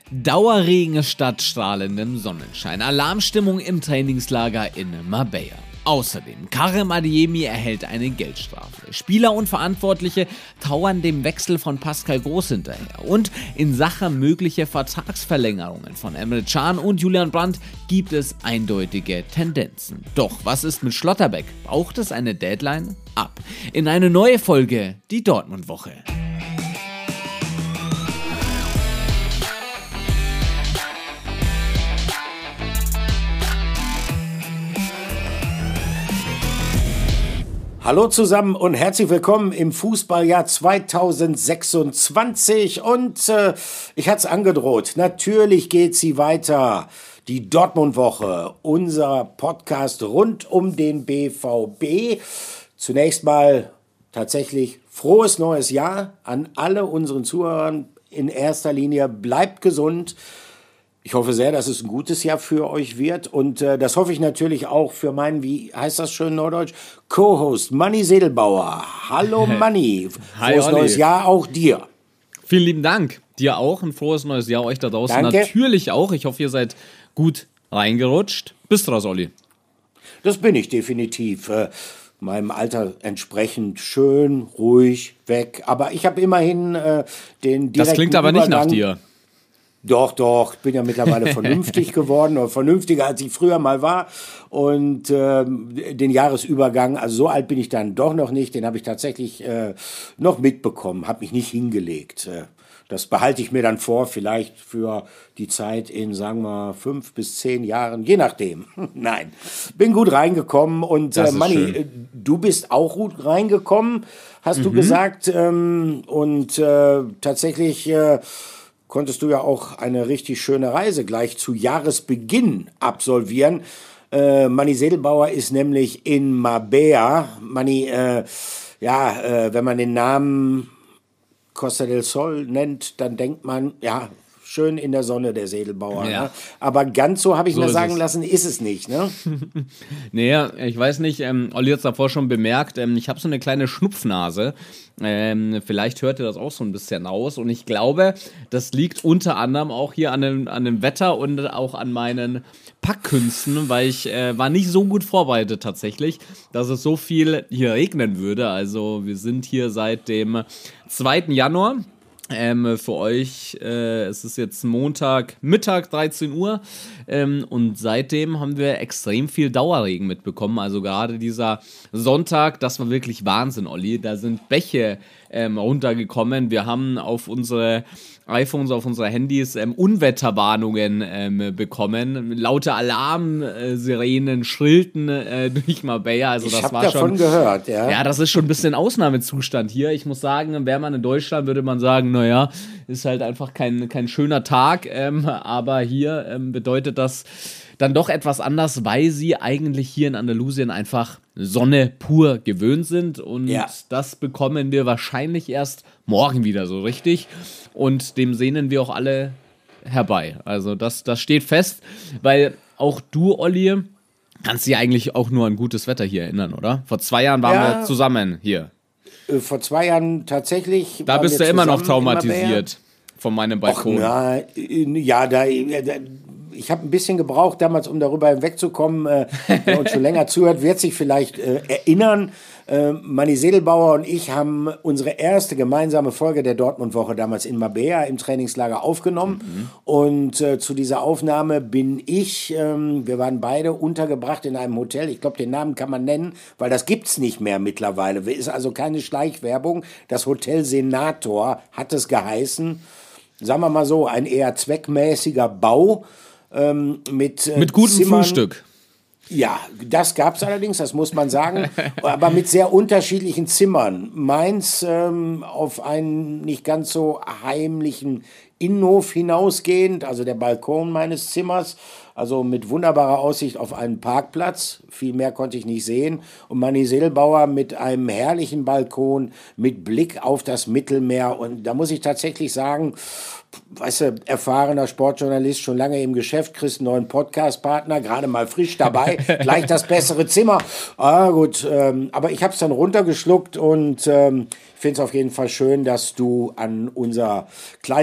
Dauerregen statt strahlendem Sonnenschein. Alarmstimmung im Trainingslager in Marbella. Außerdem, Karim Adeyemi erhält eine Geldstrafe. Spieler und Verantwortliche trauern dem Wechsel von Pascal Groß hinterher. Und in Sachen möglicher Vertragsverlängerungen von Emre Can und Julian Brandt gibt es eindeutige Tendenzen. Doch was ist mit Schlotterbeck? Braucht es eine Deadline? Ab in eine neue Folge, die Dortmund-Woche. Hallo zusammen und herzlich willkommen im Fußballjahr 2026 und ich hatte es angedroht, natürlich geht sie weiter, die Dortmund-Woche, unser Podcast rund um den BVB. Zunächst mal tatsächlich frohes neues Jahr an alle unseren Zuhörern, in erster Linie bleibt gesund. Ich hoffe sehr, dass es ein gutes Jahr für euch wird und das hoffe ich natürlich auch für meinen, wie heißt das schön neudeutsch, Co-Host Manni Sedelbauer. Hallo Manni, frohes neues Jahr auch dir. Vielen lieben Dank, dir auch, ein frohes neues Jahr euch da draußen. Danke. Natürlich auch, ich hoffe ihr seid gut reingerutscht. Bist du das, Olli? Das bin ich definitiv, meinem Alter entsprechend schön, ruhig, weg, aber ich habe immerhin den direkten Das klingt aber nicht nach Übergang. dir. Doch, ich bin ja mittlerweile vernünftig geworden oder vernünftiger, als ich früher mal war. Und den Jahresübergang, also so alt bin ich dann doch noch nicht, den habe ich tatsächlich noch mitbekommen, habe mich nicht hingelegt. Das behalte ich mir dann vor, vielleicht für die Zeit in, sagen wir, 5 bis 10 Jahren, je nachdem. Nein, bin gut reingekommen und Manni, du bist auch gut reingekommen, hast du gesagt. Und tatsächlich... konntest du ja auch eine richtig schöne Reise gleich zu Jahresbeginn absolvieren. Manni Sedelbauer ist nämlich in Marbella. Manni, wenn man den Namen Costa del Sol nennt, dann denkt man, ja, schön in der Sonne der Sedelbauer. Ja. Ne? Aber ganz so, habe ich mir sagen lassen, ist es nicht. Ne? Nee, ich weiß nicht, Olli hat es davor schon bemerkt, ich habe so eine kleine Schnupfnase. Vielleicht hört ihr das auch so ein bisschen aus. Und ich glaube, das liegt unter anderem auch hier an dem Wetter und auch an meinen Packkünsten, weil ich war nicht so gut vorbereitet tatsächlich, dass es so viel hier regnen würde. Also wir sind hier seit dem 2. Januar. Für euch es ist jetzt Montag, Mittag, 13 Uhr und seitdem haben wir extrem viel Dauerregen mitbekommen, also gerade dieser Sonntag, das war wirklich Wahnsinn, Olli, da sind Bäche runtergekommen, wir haben auf unsere iPhones, auf unsere Handys Unwetterwarnungen bekommen, laute Alarmsirenen schrillten durch Marbella, also das war schon... Ich habe davon gehört, ja. Ja, das ist schon ein bisschen Ausnahmezustand hier. Ich muss sagen, wäre man in Deutschland, würde man sagen, naja, ist halt einfach kein schöner Tag, aber hier bedeutet das dann doch etwas anders, weil sie eigentlich hier in Andalusien einfach Sonne pur gewöhnt sind und das bekommen wir wahrscheinlich erst morgen wieder so richtig und dem sehnen wir auch alle herbei. Also das steht fest, weil auch du, Olli, kannst dich eigentlich auch nur an gutes Wetter hier erinnern, oder? Vor 2 Jahren waren wir zusammen hier. Vor 2 Jahren tatsächlich. Da bist du immer noch traumatisiert von meinem Balkon. Ich habe ein bisschen gebraucht damals, um darüber hinwegzukommen. Wer uns schon länger zuhört, wird sich vielleicht erinnern. Manni Sedelbauer und ich haben unsere erste gemeinsame Folge der Dortmund-Woche damals in Marbella im Trainingslager aufgenommen. Und zu dieser Aufnahme bin ich, wir waren beide untergebracht in einem Hotel. Ich glaube, den Namen kann man nennen, weil das gibt's nicht mehr mittlerweile. Ist also keine Schleichwerbung. Das Hotel Senator hat es geheißen. Sagen wir mal so, ein eher zweckmäßiger Bau. Mit gutem Zimmern. Frühstück. Ja, das gab es allerdings, das muss man sagen, aber mit sehr unterschiedlichen Zimmern. Meins auf einen nicht ganz so heimlichen Innenhof hinausgehend, also der Balkon meines Zimmers, also mit wunderbarer Aussicht auf einen Parkplatz, viel mehr konnte ich nicht sehen, und Manni Sedelbauer mit einem herrlichen Balkon, mit Blick auf das Mittelmeer, und da muss ich tatsächlich sagen, weißt du, erfahrener Sportjournalist, schon lange im Geschäft, kriegst einen neuen Podcast-Partner, gerade mal frisch dabei, gleich das bessere Zimmer. Gut, aber ich habe es dann runtergeschluckt und finde es auf jeden Fall schön, dass du an unser kleines gemeinsames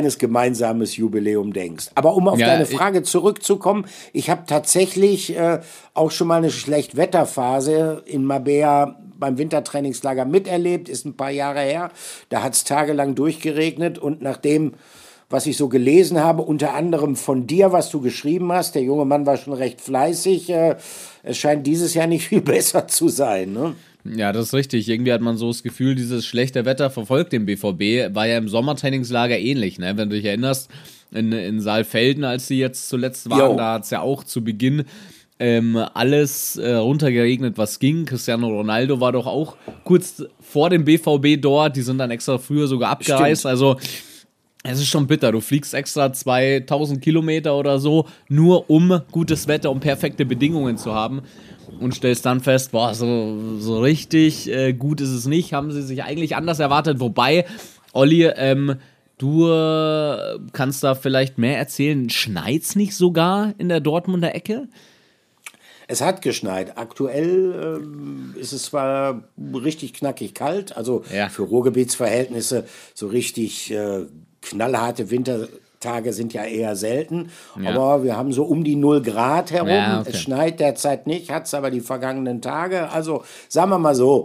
gemeinsames Jubiläum denkst. Aber um auf deine Frage zurückzukommen, ich habe tatsächlich auch schon mal eine Schlechtwetterphase in Marbella beim Wintertrainingslager miterlebt, ist ein paar Jahre her. Da hat es tagelang durchgeregnet und nachdem, was ich so gelesen habe, unter anderem von dir, was du geschrieben hast, der junge Mann war schon recht fleißig, es scheint dieses Jahr nicht viel besser zu sein, ne? Ja, das ist richtig. Irgendwie hat man so das Gefühl, dieses schlechte Wetter verfolgt den BVB. War ja im Sommertrainingslager ähnlich, ne? Wenn du dich erinnerst, in Saalfelden, als sie jetzt zuletzt waren, da hat es ja auch zu Beginn alles runtergeregnet, was ging. Cristiano Ronaldo war doch auch kurz vor dem BVB dort. Die sind dann extra früher sogar abgereist. Stimmt. Also es ist schon bitter. Du fliegst extra 2000 Kilometer oder so, nur um gutes Wetter, um perfekte Bedingungen zu haben. Und stellst dann fest, boah, so richtig gut ist es nicht. Haben sie sich eigentlich anders erwartet. Wobei, Olli, du kannst da vielleicht mehr erzählen. Schneit's nicht sogar in der Dortmunder Ecke? Es hat geschneit. Aktuell ist es zwar richtig knackig kalt, also für Ruhrgebietsverhältnisse so richtig knallharte Wintertage sind ja eher selten, aber wir haben so um die 0 Grad herum. Ja, okay. Es schneit derzeit nicht, hat es aber die vergangenen Tage. Also sagen wir mal so,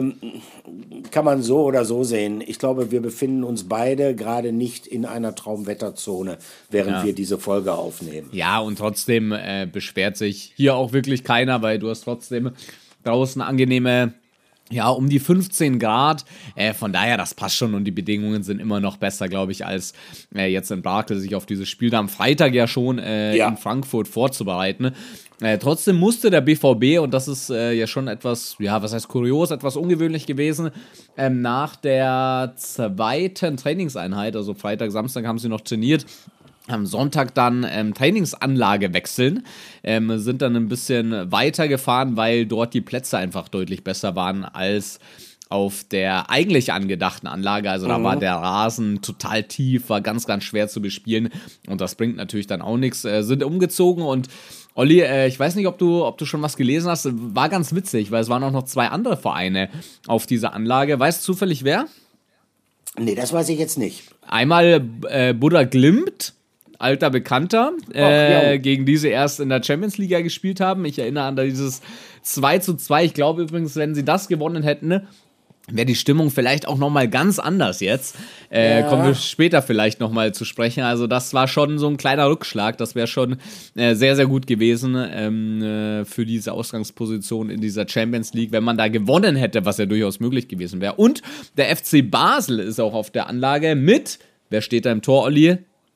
kann man so oder so sehen. Ich glaube, wir befinden uns beide gerade nicht in einer Traumwetterzone, während wir diese Folge aufnehmen. Ja, und trotzdem beschwert sich hier auch wirklich keiner, weil du hast trotzdem draußen angenehme, um die 15 Grad. Von daher, das passt schon und die Bedingungen sind immer noch besser, glaube ich, als jetzt in Brakel sich auf dieses Spiel da am Freitag ja schon in Frankfurt vorzubereiten. Trotzdem musste der BVB, und das ist ja schon etwas, was heißt kurios, etwas ungewöhnlich gewesen, nach der zweiten Trainingseinheit, also Freitag, Samstag haben sie noch trainiert, am Sonntag dann Trainingsanlage wechseln, sind dann ein bisschen weitergefahren, weil dort die Plätze einfach deutlich besser waren als auf der eigentlich angedachten Anlage. Also da war der Rasen total tief, war ganz, ganz schwer zu bespielen und das bringt natürlich dann auch nichts. Sind umgezogen und Olli, ich weiß nicht, ob du schon was gelesen hast, war ganz witzig, weil es waren auch noch 2 andere Vereine auf dieser Anlage. Weißt du zufällig wer? Nee, das weiß ich jetzt nicht. Einmal Buddha Glimt, alter Bekannter, gegen die sie erst in der Champions League gespielt haben. Ich erinnere an dieses 2:2. Ich glaube übrigens, wenn sie das gewonnen hätten, wäre die Stimmung vielleicht auch nochmal ganz anders jetzt. Kommen wir später vielleicht nochmal zu sprechen. Also das war schon so ein kleiner Rückschlag. Das wäre schon sehr, sehr gut gewesen für diese Ausgangsposition in dieser Champions League, wenn man da gewonnen hätte, was ja durchaus möglich gewesen wäre. Und der FC Basel ist auch auf der Anlage mit, wer steht da im Tor, Olli?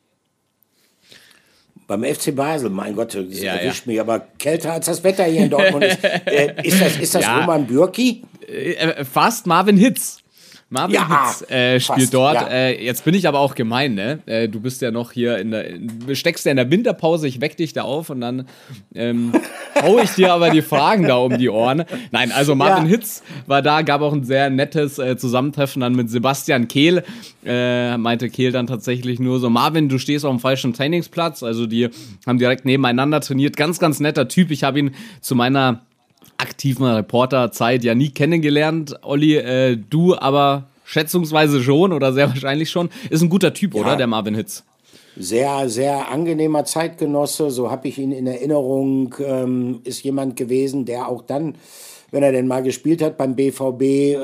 Beim FC Basel, mein Gott, das erwischt mich, aber kälter als das Wetter hier in Dortmund ist. Ist das Roman Bürki? Fast Marvin Hitz. Hitz spielt dort. Jetzt bin ich aber auch gemein, ne? Du bist ja noch hier steckst ja in der Winterpause, ich weck dich da auf und dann hau ich dir aber die Fragen da um die Ohren. Nein, also Marvin Hitz war da, gab auch ein sehr nettes Zusammentreffen dann mit Sebastian Kehl. Meinte Kehl dann tatsächlich nur so, Marvin, du stehst auf dem falschen Trainingsplatz. Also die haben direkt nebeneinander trainiert. Ganz, ganz netter Typ. Ich habe ihn zu meiner aktiven Reporterzeit ja nie kennengelernt. Olli, du aber schätzungsweise schon oder sehr wahrscheinlich schon. Ist ein guter Typ, oder, der Marvin Hitz? Sehr, sehr angenehmer Zeitgenosse, so habe ich ihn in Erinnerung. Ist jemand gewesen, der auch dann, wenn er denn mal gespielt hat beim BVB,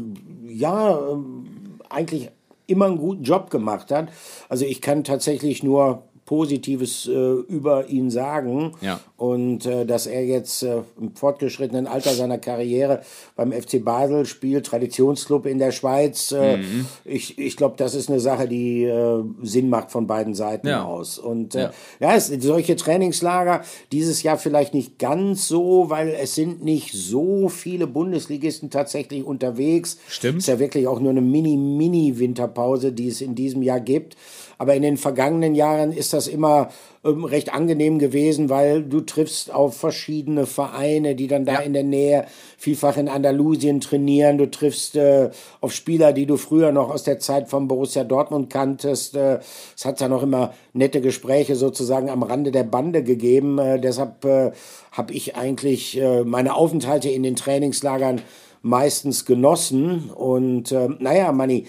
eigentlich immer einen guten Job gemacht hat. Also ich kann tatsächlich nur Positives über ihn sagen. Ja. Und dass er jetzt im fortgeschrittenen Alter seiner Karriere beim FC Basel spielt, Traditionsclub in der Schweiz, ich glaube, das ist eine Sache, die Sinn macht von beiden Seiten aus. Und solche Trainingslager dieses Jahr vielleicht nicht ganz so, weil es sind nicht so viele Bundesligisten tatsächlich unterwegs. Stimmt. Es ist ja wirklich auch nur eine Mini-Winterpause, die es in diesem Jahr gibt. Aber in den vergangenen Jahren ist das immer recht angenehm gewesen, weil du triffst auf verschiedene Vereine, die dann da in der Nähe vielfach in Andalusien trainieren. Du triffst auf Spieler, die du früher noch aus der Zeit von Borussia Dortmund kanntest. Es hat da noch immer nette Gespräche sozusagen am Rande der Bande gegeben. Deshalb habe ich eigentlich meine Aufenthalte in den Trainingslagern meistens genossen. Und Manni,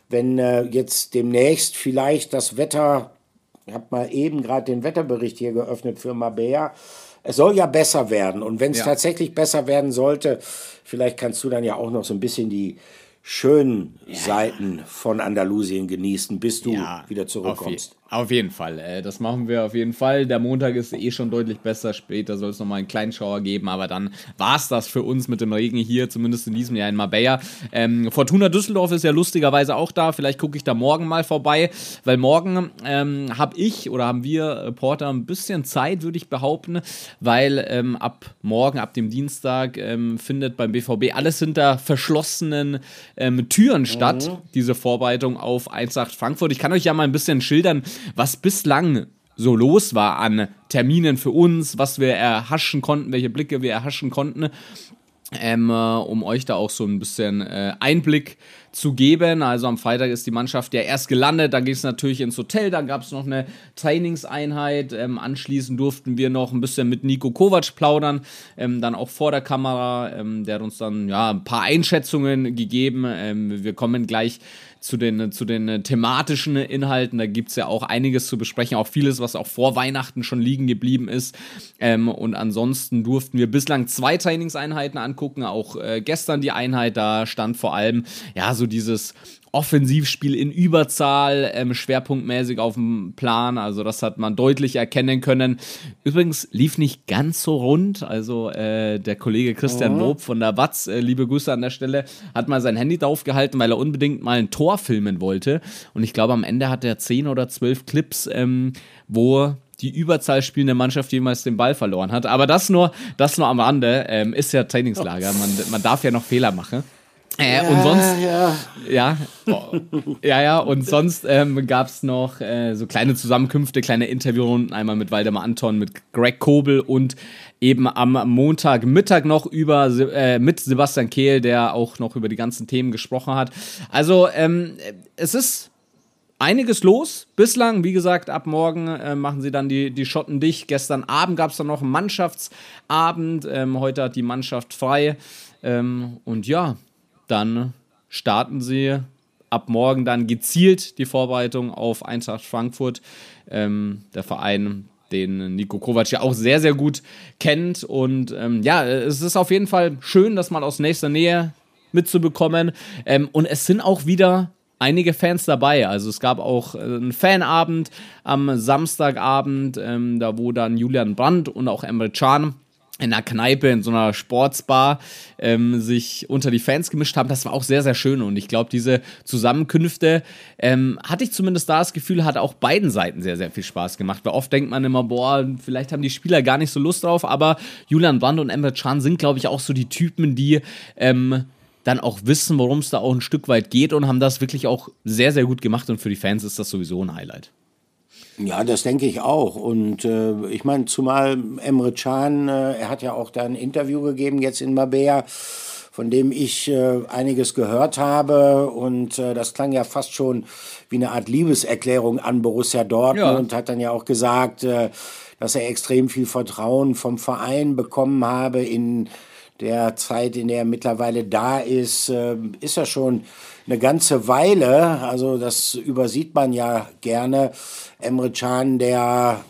wenn jetzt demnächst vielleicht das Wetter, ich habe mal eben gerade den Wetterbericht hier geöffnet für Marbella, es soll ja besser werden. Und wenn es tatsächlich besser werden sollte, vielleicht kannst du dann ja auch noch so ein bisschen die schönen Seiten von Andalusien genießen, bis du wieder zurückkommst. Auf jeden Fall, das machen wir auf jeden Fall. Der Montag ist schon deutlich besser, später soll es nochmal einen kleinen Schauer geben, aber dann war es das für uns mit dem Regen hier, zumindest in diesem Jahr in Marbella. Fortuna Düsseldorf ist ja lustigerweise auch da, vielleicht gucke ich da morgen mal vorbei, weil morgen haben wir Reporter ein bisschen Zeit, würde ich behaupten, weil ab morgen, ab dem Dienstag findet beim BVB alles hinter verschlossenen Türen statt, diese Vorbereitung auf Eintracht Frankfurt. Ich kann euch ja mal ein bisschen schildern, was bislang so los war an Terminen für uns, was wir erhaschen konnten, welche Blicke wir erhaschen konnten, um euch da auch so ein bisschen Einblick zu geben. Also am Freitag ist die Mannschaft ja erst gelandet, dann ging es natürlich ins Hotel, dann gab es noch eine Trainingseinheit, anschließend durften wir noch ein bisschen mit Niko Kovac plaudern, dann auch vor der Kamera, der hat uns dann ein paar Einschätzungen gegeben, wir kommen gleich zu den thematischen Inhalten, da gibt es ja auch einiges zu besprechen, auch vieles, was auch vor Weihnachten schon liegen geblieben ist, und ansonsten durften wir bislang 2 Trainingseinheiten angucken, auch gestern die Einheit, da stand vor allem, so dieses Offensivspiel in Überzahl, schwerpunktmäßig auf dem Plan, also das hat man deutlich erkennen können. Übrigens lief nicht ganz so rund, also der Kollege Christian Wob von der Watz, liebe Grüße an der Stelle, hat mal sein Handy draufgehalten, weil er unbedingt mal ein Tor filmen wollte und ich glaube am Ende hat er 10 oder 12 Clips, wo die Überzahl spielende Mannschaft jemals den Ball verloren hat, aber das nur am Rande, ist ja Trainingslager, man darf ja noch Fehler machen. Und sonst gab es noch so kleine Zusammenkünfte, kleine Interviewrunden, einmal mit Waldemar Anton, mit Greg Kobel und eben am Montagmittag noch mit Sebastian Kehl, der auch noch über die ganzen Themen gesprochen hat. Also es ist einiges los. Bislang, wie gesagt, ab morgen machen sie dann die Schotten dicht. Gestern Abend gab es dann noch einen Mannschaftsabend. Heute hat die Mannschaft frei. Dann starten sie ab morgen dann gezielt die Vorbereitung auf Eintracht Frankfurt. Der Verein, den Niko Kovac ja auch sehr, sehr gut kennt. Und es ist auf jeden Fall schön, das mal aus nächster Nähe mitzubekommen. Und es sind auch wieder einige Fans dabei. Also es gab auch einen Fanabend am Samstagabend, da wo dann Julian Brandt und auch Emre Can in einer Kneipe, in so einer Sportsbar sich unter die Fans gemischt haben. Das war auch sehr, sehr schön und ich glaube, diese Zusammenkünfte hatte ich zumindest da das Gefühl, hat auch beiden Seiten sehr, sehr viel Spaß gemacht, weil oft denkt man immer, vielleicht haben die Spieler gar nicht so Lust drauf, aber Julian Brandt und Emre Can sind, glaube ich, auch so die Typen, die dann auch wissen, worum es da auch ein Stück weit geht und haben das wirklich auch sehr, sehr gut gemacht und für die Fans ist das sowieso ein Highlight. Ja, das denke ich auch. Und ich meine, zumal Emre Can, er hat ja auch da ein Interview gegeben jetzt in Marbella, von dem ich einiges gehört habe. Und das klang ja fast schon wie eine Art Liebeserklärung an Borussia Dortmund und hat dann ja auch gesagt, dass er extrem viel Vertrauen vom Verein bekommen habe in der Zeit, in der er mittlerweile da ist, ist er schon eine ganze Weile. Also das übersieht man ja gerne. Emre Can, der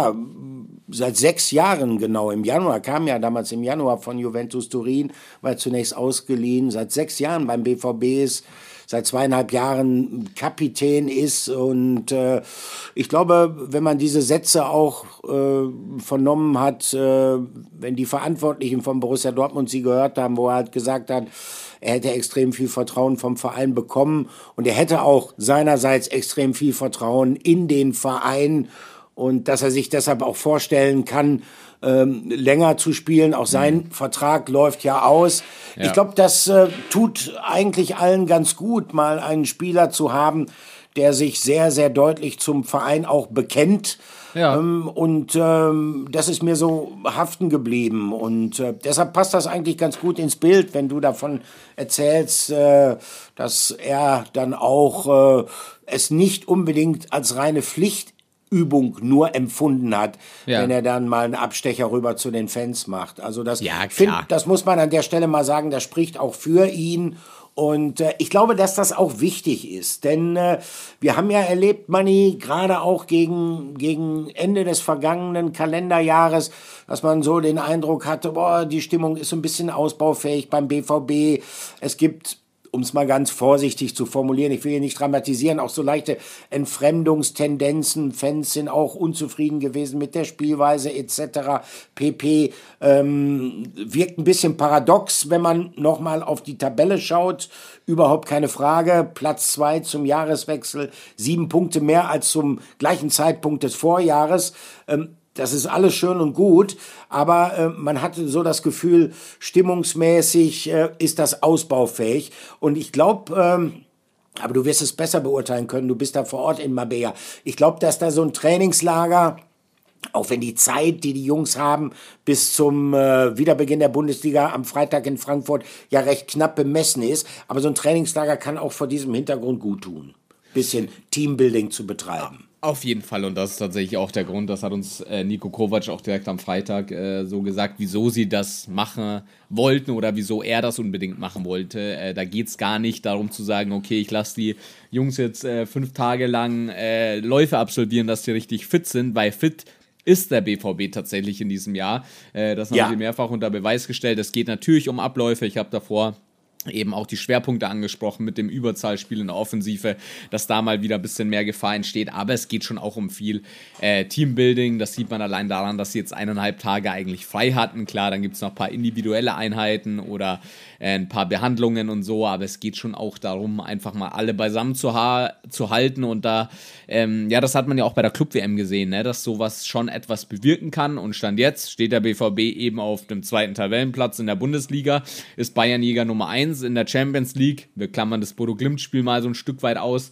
seit 6 Jahren genau im Januar, kam ja damals im Januar von Juventus Turin, war zunächst ausgeliehen, seit 6 Jahren beim BVB ist, seit 2,5 Jahren Kapitän ist und ich glaube, wenn man diese Sätze auch vernommen hat, wenn die Verantwortlichen von Borussia Dortmund sie gehört haben, wo er halt gesagt hat, er hätte extrem viel Vertrauen vom Verein bekommen und er hätte auch seinerseits extrem viel Vertrauen in den Verein und dass er sich deshalb auch vorstellen kann, länger zu spielen. Auch sein Vertrag läuft ja aus. Ja. Ich glaube, das tut eigentlich allen ganz gut, mal einen Spieler zu haben, der sich sehr, sehr deutlich zum Verein auch bekennt. Ja. Und das ist mir so haften geblieben. Und deshalb passt das eigentlich ganz gut ins Bild, wenn du davon erzählst, dass er dann auch es nicht unbedingt als reine Pflichtübung nur empfunden hat, wenn er dann mal einen Abstecher rüber zu den Fans macht. Also das muss man an der Stelle mal sagen, das spricht auch für ihn. Und ich glaube, dass das auch wichtig ist, denn wir haben ja erlebt, Manni, gerade auch gegen Ende des vergangenen Kalenderjahres, dass man so den Eindruck hatte, boah, die Stimmung ist so ein bisschen ausbaufähig beim BVB. Es gibt, um es mal ganz vorsichtig zu formulieren, ich will hier nicht dramatisieren, auch so leichte Entfremdungstendenzen. Fans sind auch unzufrieden gewesen mit der Spielweise etc. pp. Wirkt ein bisschen paradox, wenn man nochmal auf die Tabelle schaut. Überhaupt keine Frage. Platz 2 zum Jahreswechsel, 7 Punkte mehr als zum gleichen Zeitpunkt des Vorjahres. Das ist alles schön und gut, aber man hatte so das Gefühl, stimmungsmäßig ist das ausbaufähig. Und ich glaube, aber du wirst es besser beurteilen können, du bist da vor Ort in Marbella. Ich glaube, dass da so ein Trainingslager, auch wenn die Zeit, die Jungs haben, bis zum Wiederbeginn der Bundesliga am Freitag in Frankfurt ja recht knapp bemessen ist, aber so ein Trainingslager kann auch vor diesem Hintergrund gut tun, bisschen Teambuilding zu betreiben. Auf jeden Fall, und das ist tatsächlich auch der Grund, das hat uns Niko Kovac auch direkt am Freitag so gesagt, wieso sie das machen wollten oder wieso er das unbedingt machen wollte. Da geht es gar nicht darum zu sagen, okay, ich lasse die Jungs jetzt 5 Tage lang Läufe absolvieren, dass sie richtig fit sind, weil fit ist der BVB tatsächlich in diesem Jahr. Das haben sie mehrfach unter Beweis gestellt. Es geht natürlich um Abläufe. Ich habe davor eben auch die Schwerpunkte angesprochen mit dem Überzahlspiel in der Offensive, dass da mal wieder ein bisschen mehr Gefahr entsteht, aber es geht schon auch um viel Teambuilding, das sieht man allein daran, dass sie jetzt 1,5 Tage eigentlich frei hatten, klar, dann gibt es noch ein paar individuelle Einheiten oder ein paar Behandlungen und so, aber es geht schon auch darum, einfach mal alle beisammen zu halten und da, das hat man ja auch bei der Club-WM gesehen, ne, dass sowas schon etwas bewirken kann und Stand jetzt steht der BVB eben auf dem 2. Tabellenplatz in der Bundesliga, ist Bayernjäger Nummer 1 in der Champions League, wir klammern das Bodo-Glimt-Spiel mal so ein Stück weit aus,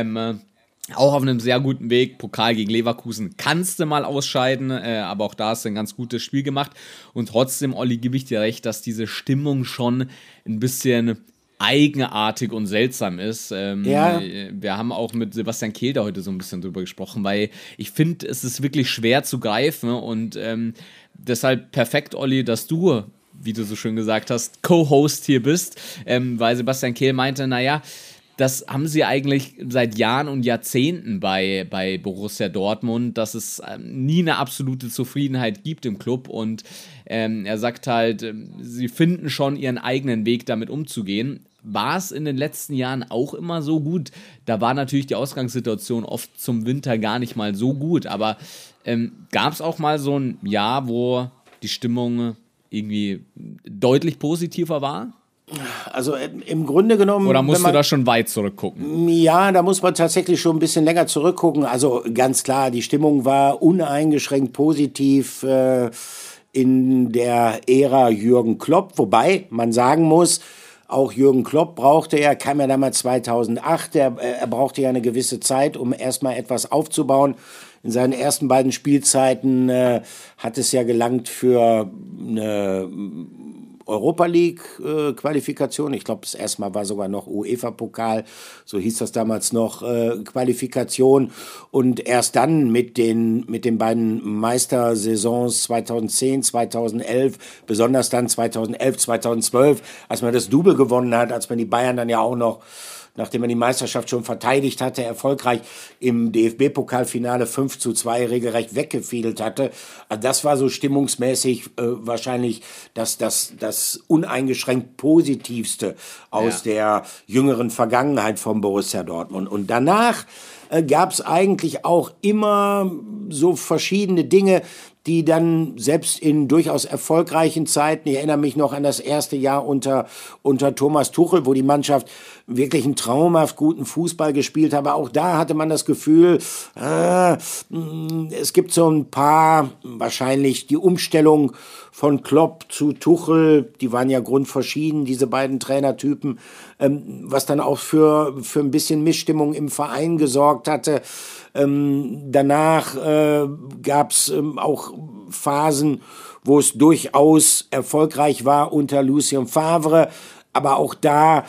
auch auf einem sehr guten Weg, Pokal gegen Leverkusen kannst du mal ausscheiden, aber auch da hast du ein ganz gutes Spiel gemacht und trotzdem, Olli, gebe ich dir recht, dass diese Stimmung schon ein bisschen eigenartig und seltsam ist. Wir haben auch mit Sebastian Kehl da heute so ein bisschen drüber gesprochen, weil ich finde, es ist wirklich schwer zu greifen und deshalb perfekt, Olli, dass du, wie du so schön gesagt hast, Co-Host hier bist, weil Sebastian Kehl meinte, naja, das haben sie eigentlich seit Jahren und Jahrzehnten bei Borussia Dortmund, dass es nie eine absolute Zufriedenheit gibt im Club und er sagt halt, sie finden schon ihren eigenen Weg, damit umzugehen. War es in den letzten Jahren auch immer so gut? Da war natürlich die Ausgangssituation oft zum Winter gar nicht mal so gut, aber gab es auch mal so ein Jahr, wo die Stimmung irgendwie deutlich positiver war? Also im Grunde genommen... Oder musst du da schon weit zurückgucken? Ja, da muss man tatsächlich schon ein bisschen länger zurückgucken. Also ganz klar, die Stimmung war uneingeschränkt positiv in der Ära Jürgen Klopp. Wobei man sagen muss, auch Jürgen Klopp kam ja damals 2008, er brauchte ja eine gewisse Zeit, um erstmal etwas aufzubauen. In seinen ersten beiden Spielzeiten hat es ja gelangt für eine Europa League Qualifikation. Ich glaube, das erste Mal war sogar noch UEFA-Pokal, so hieß das damals noch, Qualifikation. Und erst dann mit den beiden Meistersaisons 2010, 2011, besonders dann 2011, 2012, als man das Double gewonnen hat, als man die Bayern dann ja auch noch, nachdem man die Meisterschaft schon verteidigt hatte, erfolgreich im DFB-Pokalfinale 5:2 regelrecht weggefädelt hatte. Also das war so stimmungsmäßig wahrscheinlich das uneingeschränkt Positivste aus der jüngeren Vergangenheit von Borussia Dortmund. Und danach gab es eigentlich auch immer so verschiedene Dinge, die dann selbst in durchaus erfolgreichen Zeiten, ich erinnere mich noch an das erste Jahr unter Thomas Tuchel, wo die Mannschaft wirklich einen traumhaft guten Fußball gespielt hat, aber auch da hatte man das Gefühl, es gibt so ein paar, wahrscheinlich die Umstellung von Klopp zu Tuchel, die waren ja grundverschieden, diese beiden Trainertypen, was dann auch für ein bisschen Missstimmung im Verein gesorgt hatte. Danach gab's auch Phasen, wo es durchaus erfolgreich war unter Lucien Favre, aber auch da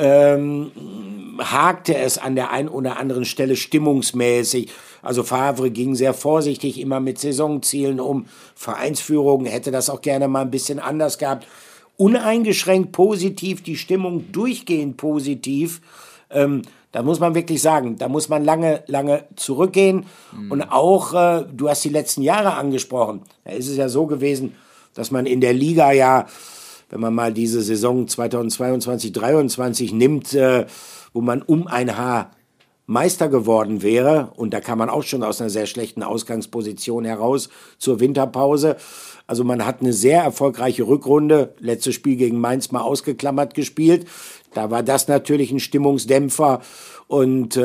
hakte es an der einen oder anderen Stelle stimmungsmäßig. Also Favre ging sehr vorsichtig immer mit Saisonzielen um. Vereinsführung hätte das auch gerne mal ein bisschen anders gehabt. uneingeschränkt positiv, die Stimmung durchgehend positiv. Da muss man wirklich sagen, da muss man lange, lange zurückgehen. Und auch, du hast die letzten Jahre angesprochen, da ist es ja so gewesen, dass man in der Liga ja, wenn man mal diese Saison 2022/23 nimmt, wo man um ein Haar Meister geworden wäre, und da kam man auch schon aus einer sehr schlechten Ausgangsposition heraus zur Winterpause. Also man hat eine sehr erfolgreiche Rückrunde, letztes Spiel gegen Mainz mal ausgeklammert gespielt. Da war das natürlich ein Stimmungsdämpfer. Und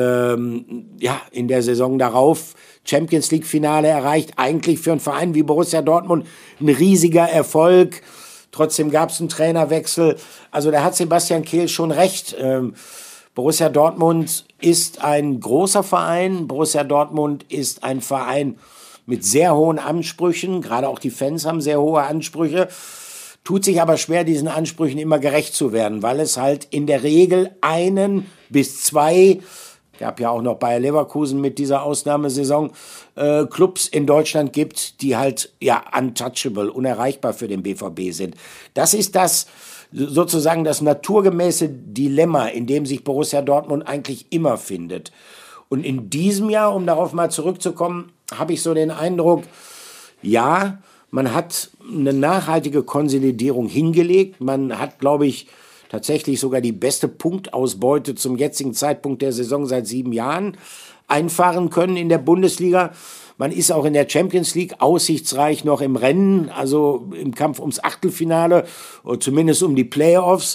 in der Saison darauf Champions-League-Finale erreicht. Eigentlich für einen Verein wie Borussia Dortmund ein riesiger Erfolg. Trotzdem gab es einen Trainerwechsel. Also da hat Sebastian Kehl schon recht. Borussia Dortmund ist ein großer Verein. Borussia Dortmund ist ein Verein mit sehr hohen Ansprüchen. Gerade auch die Fans haben sehr hohe Ansprüche. Tut sich aber schwer, diesen Ansprüchen immer gerecht zu werden, weil es halt in der Regel 1 bis 2, gab ja auch noch Bayer Leverkusen mit dieser Ausnahmesaison, Clubs in Deutschland gibt, die halt untouchable, unerreichbar für den BVB sind. Das ist das sozusagen das naturgemäße Dilemma, in dem sich Borussia Dortmund eigentlich immer findet. Und in diesem Jahr, um darauf mal zurückzukommen, habe ich so den Eindruck, ja, man hat eine nachhaltige Konsolidierung hingelegt. Man hat, glaube ich, tatsächlich sogar die beste Punktausbeute zum jetzigen Zeitpunkt der Saison seit 7 Jahren einfahren können in der Bundesliga. Man ist auch in der Champions League aussichtsreich noch im Rennen, also im Kampf ums Achtelfinale oder zumindest um die Playoffs.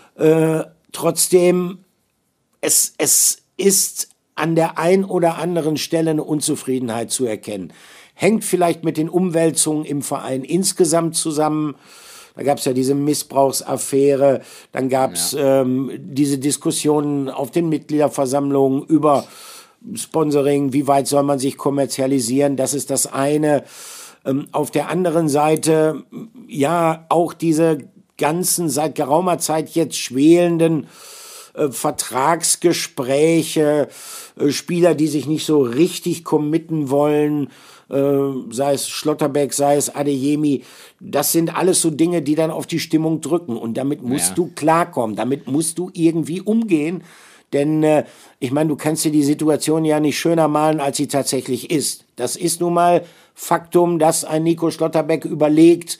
Trotzdem, es ist an der ein oder anderen Stelle eine Unzufriedenheit zu erkennen. Hängt vielleicht mit den Umwälzungen im Verein insgesamt zusammen. Da gab es ja diese Missbrauchsaffäre, dann gab es diese Diskussionen auf den Mitgliederversammlungen über Sponsoring, wie weit soll man sich kommerzialisieren, das ist das eine. Auf der anderen Seite, ja, auch diese ganzen seit geraumer Zeit jetzt schwelenden Vertragsgespräche, Spieler, die sich nicht so richtig committen wollen, sei es Schlotterbeck, sei es Adeyemi, das sind alles so Dinge, die dann auf die Stimmung drücken. Und damit musst du klarkommen, damit musst du irgendwie umgehen. Denn ich meine, du kannst dir die Situation ja nicht schöner malen, als sie tatsächlich ist. Das ist nun mal Faktum, dass ein Nico Schlotterbeck überlegt,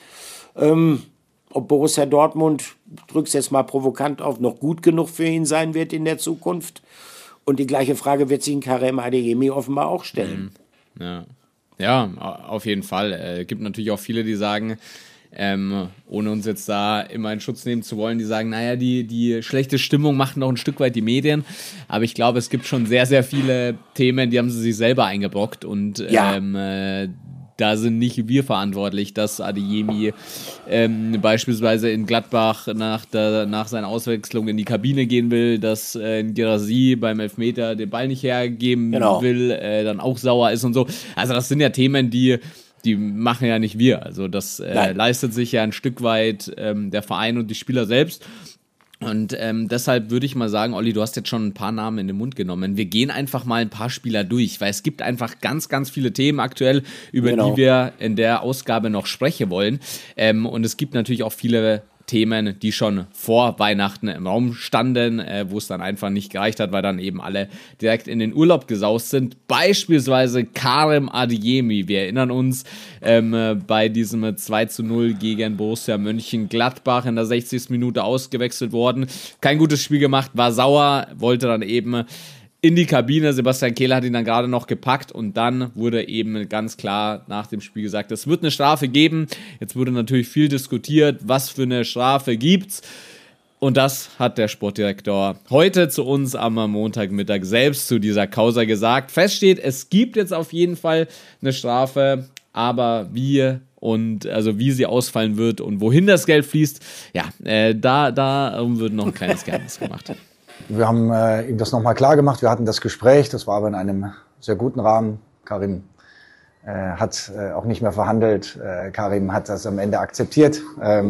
ob Borussia Dortmund, drück's jetzt mal provokant auf, noch gut genug für ihn sein wird in der Zukunft. Und die gleiche Frage wird sich in Karim Adeyemi offenbar auch stellen. Ja, auf jeden Fall. Gibt natürlich auch viele, die sagen, ohne uns jetzt da immer in Schutz nehmen zu wollen, die sagen, naja, die schlechte Stimmung machen noch ein Stück weit die Medien, aber ich glaube, es gibt schon sehr, sehr viele Themen, die haben sie sich selber eingebrockt und da sind nicht wir verantwortlich, dass Adeyemi beispielsweise in Gladbach nach seiner Auswechslung in die Kabine gehen will, dass Guirassy beim Elfmeter den Ball nicht hergeben will, dann auch sauer ist und so. Also das sind ja Themen, die machen ja nicht wir. Also das leistet sich ja ein Stück weit der Verein und die Spieler selbst. Und deshalb würde ich mal sagen, Olli, du hast jetzt schon ein paar Namen in den Mund genommen. Wir gehen einfach mal ein paar Spieler durch, weil es gibt einfach ganz, ganz viele Themen aktuell, über die wir in der Ausgabe noch sprechen wollen. Und es gibt natürlich auch viele Themen, die schon vor Weihnachten im Raum standen, wo es dann einfach nicht gereicht hat, weil dann eben alle direkt in den Urlaub gesaust sind. Beispielsweise Karim Adeyemi. Wir erinnern uns bei diesem 2:0 gegen Borussia Mönchengladbach in der 60. Minute ausgewechselt worden. Kein gutes Spiel gemacht, war sauer, wollte dann eben in die Kabine. Sebastian Kehl hat ihn dann gerade noch gepackt und dann wurde eben ganz klar nach dem Spiel gesagt, es wird eine Strafe geben. Jetzt wurde natürlich viel diskutiert, was für eine Strafe gibt's. Und das hat der Sportdirektor heute zu uns am Montagmittag selbst zu dieser Causa gesagt. Fest steht, es gibt jetzt auf jeden Fall eine Strafe, aber wie sie ausfallen wird und wohin das Geld fließt, darum wird noch ein kleines Geheimnis gemacht. Wir haben ihm das nochmal klar gemacht. Wir hatten das Gespräch, das war aber in einem sehr guten Rahmen. Karim hat auch nicht mehr verhandelt. Karim hat das am Ende akzeptiert,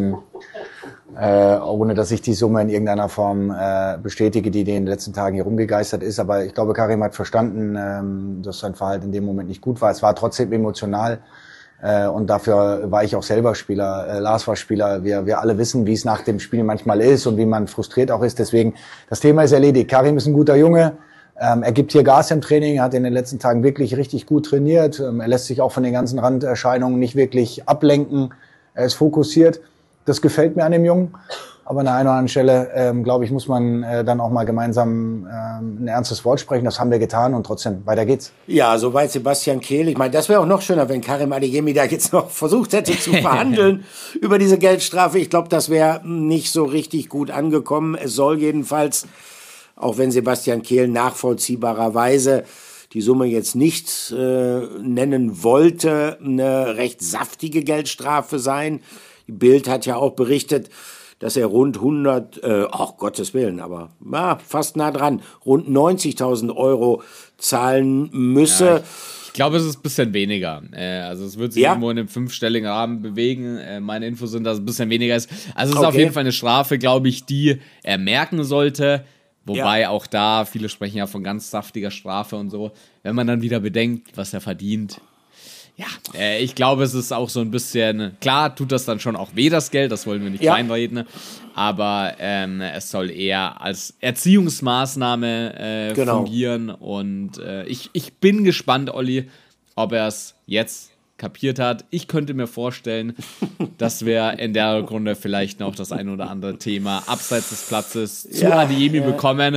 ohne dass ich die Summe in irgendeiner Form bestätige, die in den letzten Tagen hier rumgegeistert ist. Aber ich glaube, Karim hat verstanden, dass sein Verhalten in dem Moment nicht gut war. Es war trotzdem emotional. Und dafür war ich auch selber Spieler. Lars war Spieler. Wir alle wissen, wie es nach dem Spiel manchmal ist und wie man frustriert auch ist. Deswegen, das Thema ist erledigt. Karim ist ein guter Junge. Er gibt hier Gas im Training, hat in den letzten Tagen wirklich richtig gut trainiert. Er lässt sich auch von den ganzen Randerscheinungen nicht wirklich ablenken. Er ist fokussiert. Das gefällt mir an dem Jungen. Aber an der einen oder anderen Stelle, glaube ich, muss man dann auch mal gemeinsam ein ernstes Wort sprechen. Das haben wir getan und trotzdem, weiter geht's. Ja, soweit Sebastian Kehl. Ich meine, das wäre auch noch schöner, wenn Karim Adeyemi da jetzt noch versucht hätte zu verhandeln über diese Geldstrafe. Ich glaube, das wäre nicht so richtig gut angekommen. Es soll jedenfalls, auch wenn Sebastian Kehl nachvollziehbarerweise die Summe jetzt nicht nennen wollte, eine recht saftige Geldstrafe sein. Die Bild hat ja auch berichtet, dass er rund 100, Gottes Willen, aber fast nah dran, rund 90.000 Euro zahlen müsse. Ja, ich glaube, es ist ein bisschen weniger. Also es wird sich irgendwo in einem 5-stelligen Rahmen bewegen. Meine Infos sind, dass es ein bisschen weniger ist. Also es ist auf jeden Fall eine Strafe, glaube ich, die er merken sollte. Wobei auch da, viele sprechen ja von ganz saftiger Strafe und so. Wenn man dann wieder bedenkt, was er verdient. Ja, ich glaube, es ist auch so ein bisschen, klar tut das dann schon auch weh, das Geld, das wollen wir nicht kleinreden, aber es soll eher als Erziehungsmaßnahme fungieren und ich bin gespannt, Olli, ob er es jetzt kapiert hat. Ich könnte mir vorstellen, dass wir in der Runde vielleicht noch das ein oder andere Thema abseits des Platzes zu Adeyemi bekommen.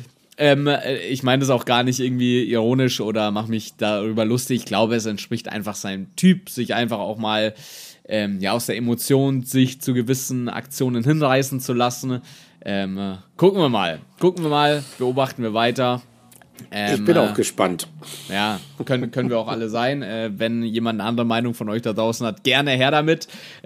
Ich meine das auch gar nicht irgendwie ironisch oder mache mich darüber lustig. Ich glaube, es entspricht einfach seinem Typ, sich einfach auch mal aus der Emotion sich zu gewissen Aktionen hinreißen zu lassen. Gucken wir mal, beobachten wir weiter. Ich bin auch gespannt. Ja, können wir auch alle sein. Wenn jemand eine andere Meinung von euch da draußen hat, gerne her damit.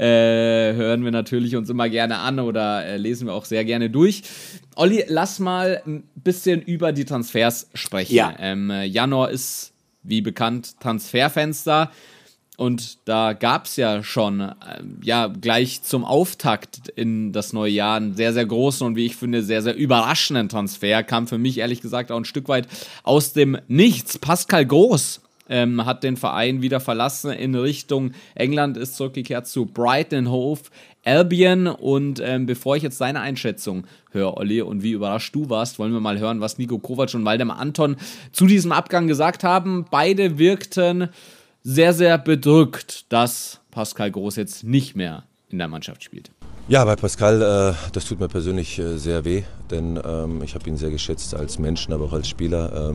Hören wir natürlich uns immer gerne an oder lesen wir auch sehr gerne durch. Olli, lass mal ein bisschen über die Transfers sprechen. Ja. Januar ist, wie bekannt, Transferfenster. Und da gab es ja schon, gleich zum Auftakt in das neue Jahr einen sehr, sehr großen und wie ich finde, sehr, sehr überraschenden Transfer. Kam für mich ehrlich gesagt auch ein Stück weit aus dem Nichts. Pascal Groß hat den Verein wieder verlassen in Richtung England, ist zurückgekehrt zu Brighton Hove Albion. Und bevor ich jetzt deine Einschätzung höre, Olli, und wie überrascht du warst, wollen wir mal hören, was Niko Kovac und Waldemar Anton zu diesem Abgang gesagt haben. Beide wirkten sehr, sehr bedrückt, dass Pascal Groß jetzt nicht mehr in der Mannschaft spielt. Ja, bei Pascal, das tut mir persönlich sehr weh, denn ich habe ihn sehr geschätzt als Menschen, aber auch als Spieler.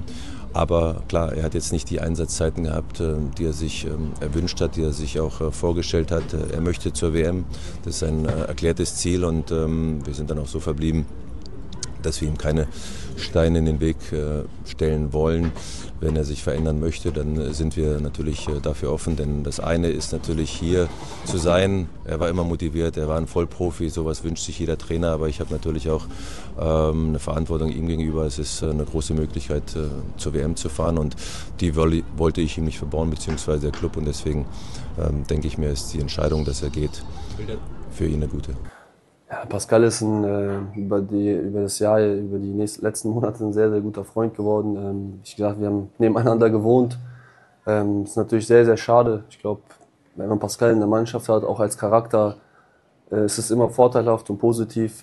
Aber klar, er hat jetzt nicht die Einsatzzeiten gehabt, die er sich erwünscht hat, die er sich auch vorgestellt hat. Er möchte zur WM, das ist ein erklärtes Ziel und wir sind dann auch so verblieben, dass wir ihm keine Steine in den Weg stellen wollen. Wenn er sich verändern möchte, dann sind wir natürlich dafür offen, denn das eine ist natürlich hier zu sein. Er war immer motiviert, er war ein Vollprofi, sowas wünscht sich jeder Trainer, aber ich habe natürlich auch eine Verantwortung ihm gegenüber. Es ist eine große Möglichkeit, zur WM zu fahren und die wollte ich ihm nicht verbauen, beziehungsweise der Club, und deswegen denke ich mir, ist die Entscheidung, dass er geht, für ihn eine gute. Ja, Pascal ist über das Jahr, über die letzten Monate ein sehr, sehr guter Freund geworden. Wie gesagt, wir haben nebeneinander gewohnt. Ist natürlich sehr, sehr schade. Ich glaube, wenn man Pascal in der Mannschaft hat, auch als Charakter, ist es immer vorteilhaft und positiv.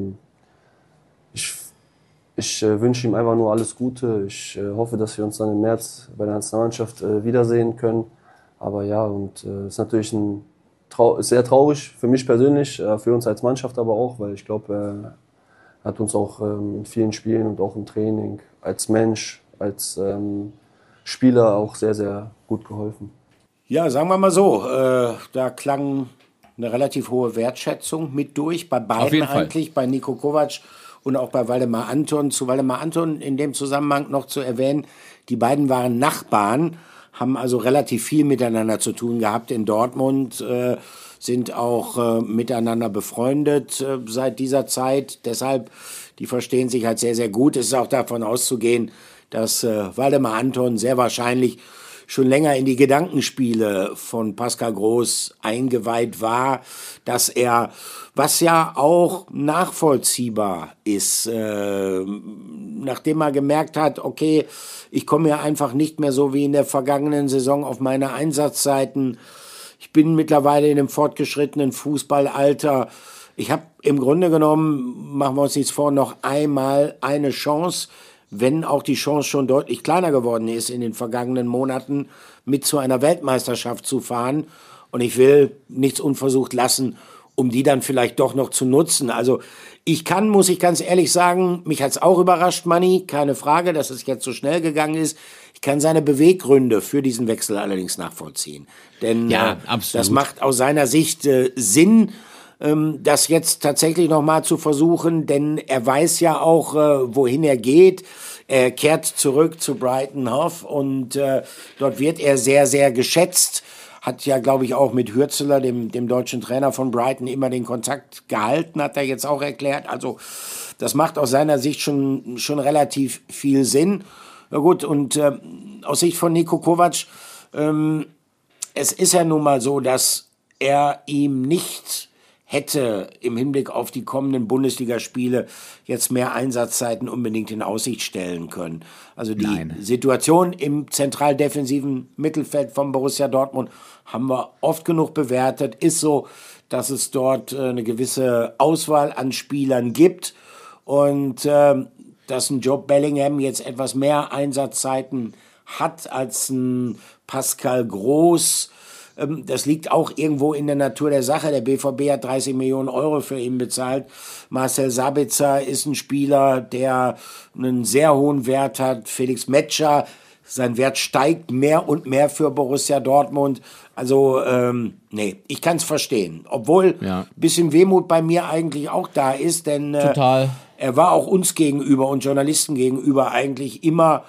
Ich wünsche ihm einfach nur alles Gute. Ich hoffe, dass wir uns dann im März bei der Nationalmannschaft wiedersehen können. Aber ja, und es ist natürlich sehr traurig für mich persönlich, für uns als Mannschaft aber auch, weil ich glaube, er hat uns auch in vielen Spielen und auch im Training als Mensch, als Spieler auch sehr, sehr gut geholfen. Ja, sagen wir mal so, da klang eine relativ hohe Wertschätzung mit durch, bei beiden eigentlich, bei Niko Kovac und auch bei Waldemar Anton. Zu Waldemar Anton in dem Zusammenhang noch zu erwähnen, die beiden waren Nachbarn, haben also relativ viel miteinander zu tun gehabt in Dortmund, sind auch miteinander befreundet seit dieser Zeit. Deshalb, die verstehen sich halt sehr, sehr gut. Es ist auch davon auszugehen, dass Waldemar Anton sehr wahrscheinlich schon länger in die Gedankenspiele von Pascal Groß eingeweiht war, dass er, was ja auch nachvollziehbar ist, nachdem er gemerkt hat, okay, ich komme ja einfach nicht mehr so wie in der vergangenen Saison auf meine Einsatzzeiten. Ich bin mittlerweile in einem fortgeschrittenen Fußballalter. Ich habe im Grunde genommen, machen wir uns nichts vor, noch einmal eine Chance, wenn auch die Chance schon deutlich kleiner geworden ist in den vergangenen Monaten, mit zu einer Weltmeisterschaft zu fahren. Und ich will nichts unversucht lassen, um die dann vielleicht doch noch zu nutzen. Also muss ich ganz ehrlich sagen, mich hat's auch überrascht, Manni, keine Frage, dass es jetzt so schnell gegangen ist. Ich kann seine Beweggründe für diesen Wechsel allerdings nachvollziehen. Denn ja, absolut. Das macht aus seiner Sicht Sinn, das jetzt tatsächlich nochmal zu versuchen, denn er weiß ja auch, wohin er geht. Er kehrt zurück zu Brighton Hove und dort wird er sehr, sehr geschätzt. Hat ja, glaube ich, auch mit Hürzeler, dem deutschen Trainer von Brighton, immer den Kontakt gehalten, hat er jetzt auch erklärt. Also das macht aus seiner Sicht schon relativ viel Sinn. Ja gut, und aus Sicht von Niko Kovac, es ist ja nun mal so, dass er ihm nicht hätte im Hinblick auf die kommenden Bundesligaspiele jetzt mehr Einsatzzeiten unbedingt in Aussicht stellen können. Also die Situation im zentral-defensiven Mittelfeld von Borussia Dortmund haben wir oft genug bewertet. Ist so, dass es dort eine gewisse Auswahl an Spielern gibt und dass ein Job Bellingham jetzt etwas mehr Einsatzzeiten hat als ein Pascal Groß. Das liegt auch irgendwo in der Natur der Sache. Der BVB hat 30 Millionen Euro für ihn bezahlt. Marcel Sabitzer ist ein Spieler, der einen sehr hohen Wert hat. Felix Metscher, sein Wert steigt mehr und mehr für Borussia Dortmund. Also, nee, ich kann es verstehen. Obwohl ein bisschen Wehmut bei mir eigentlich auch da ist, denn Total. Er war auch uns gegenüber und Journalisten gegenüber eigentlich immer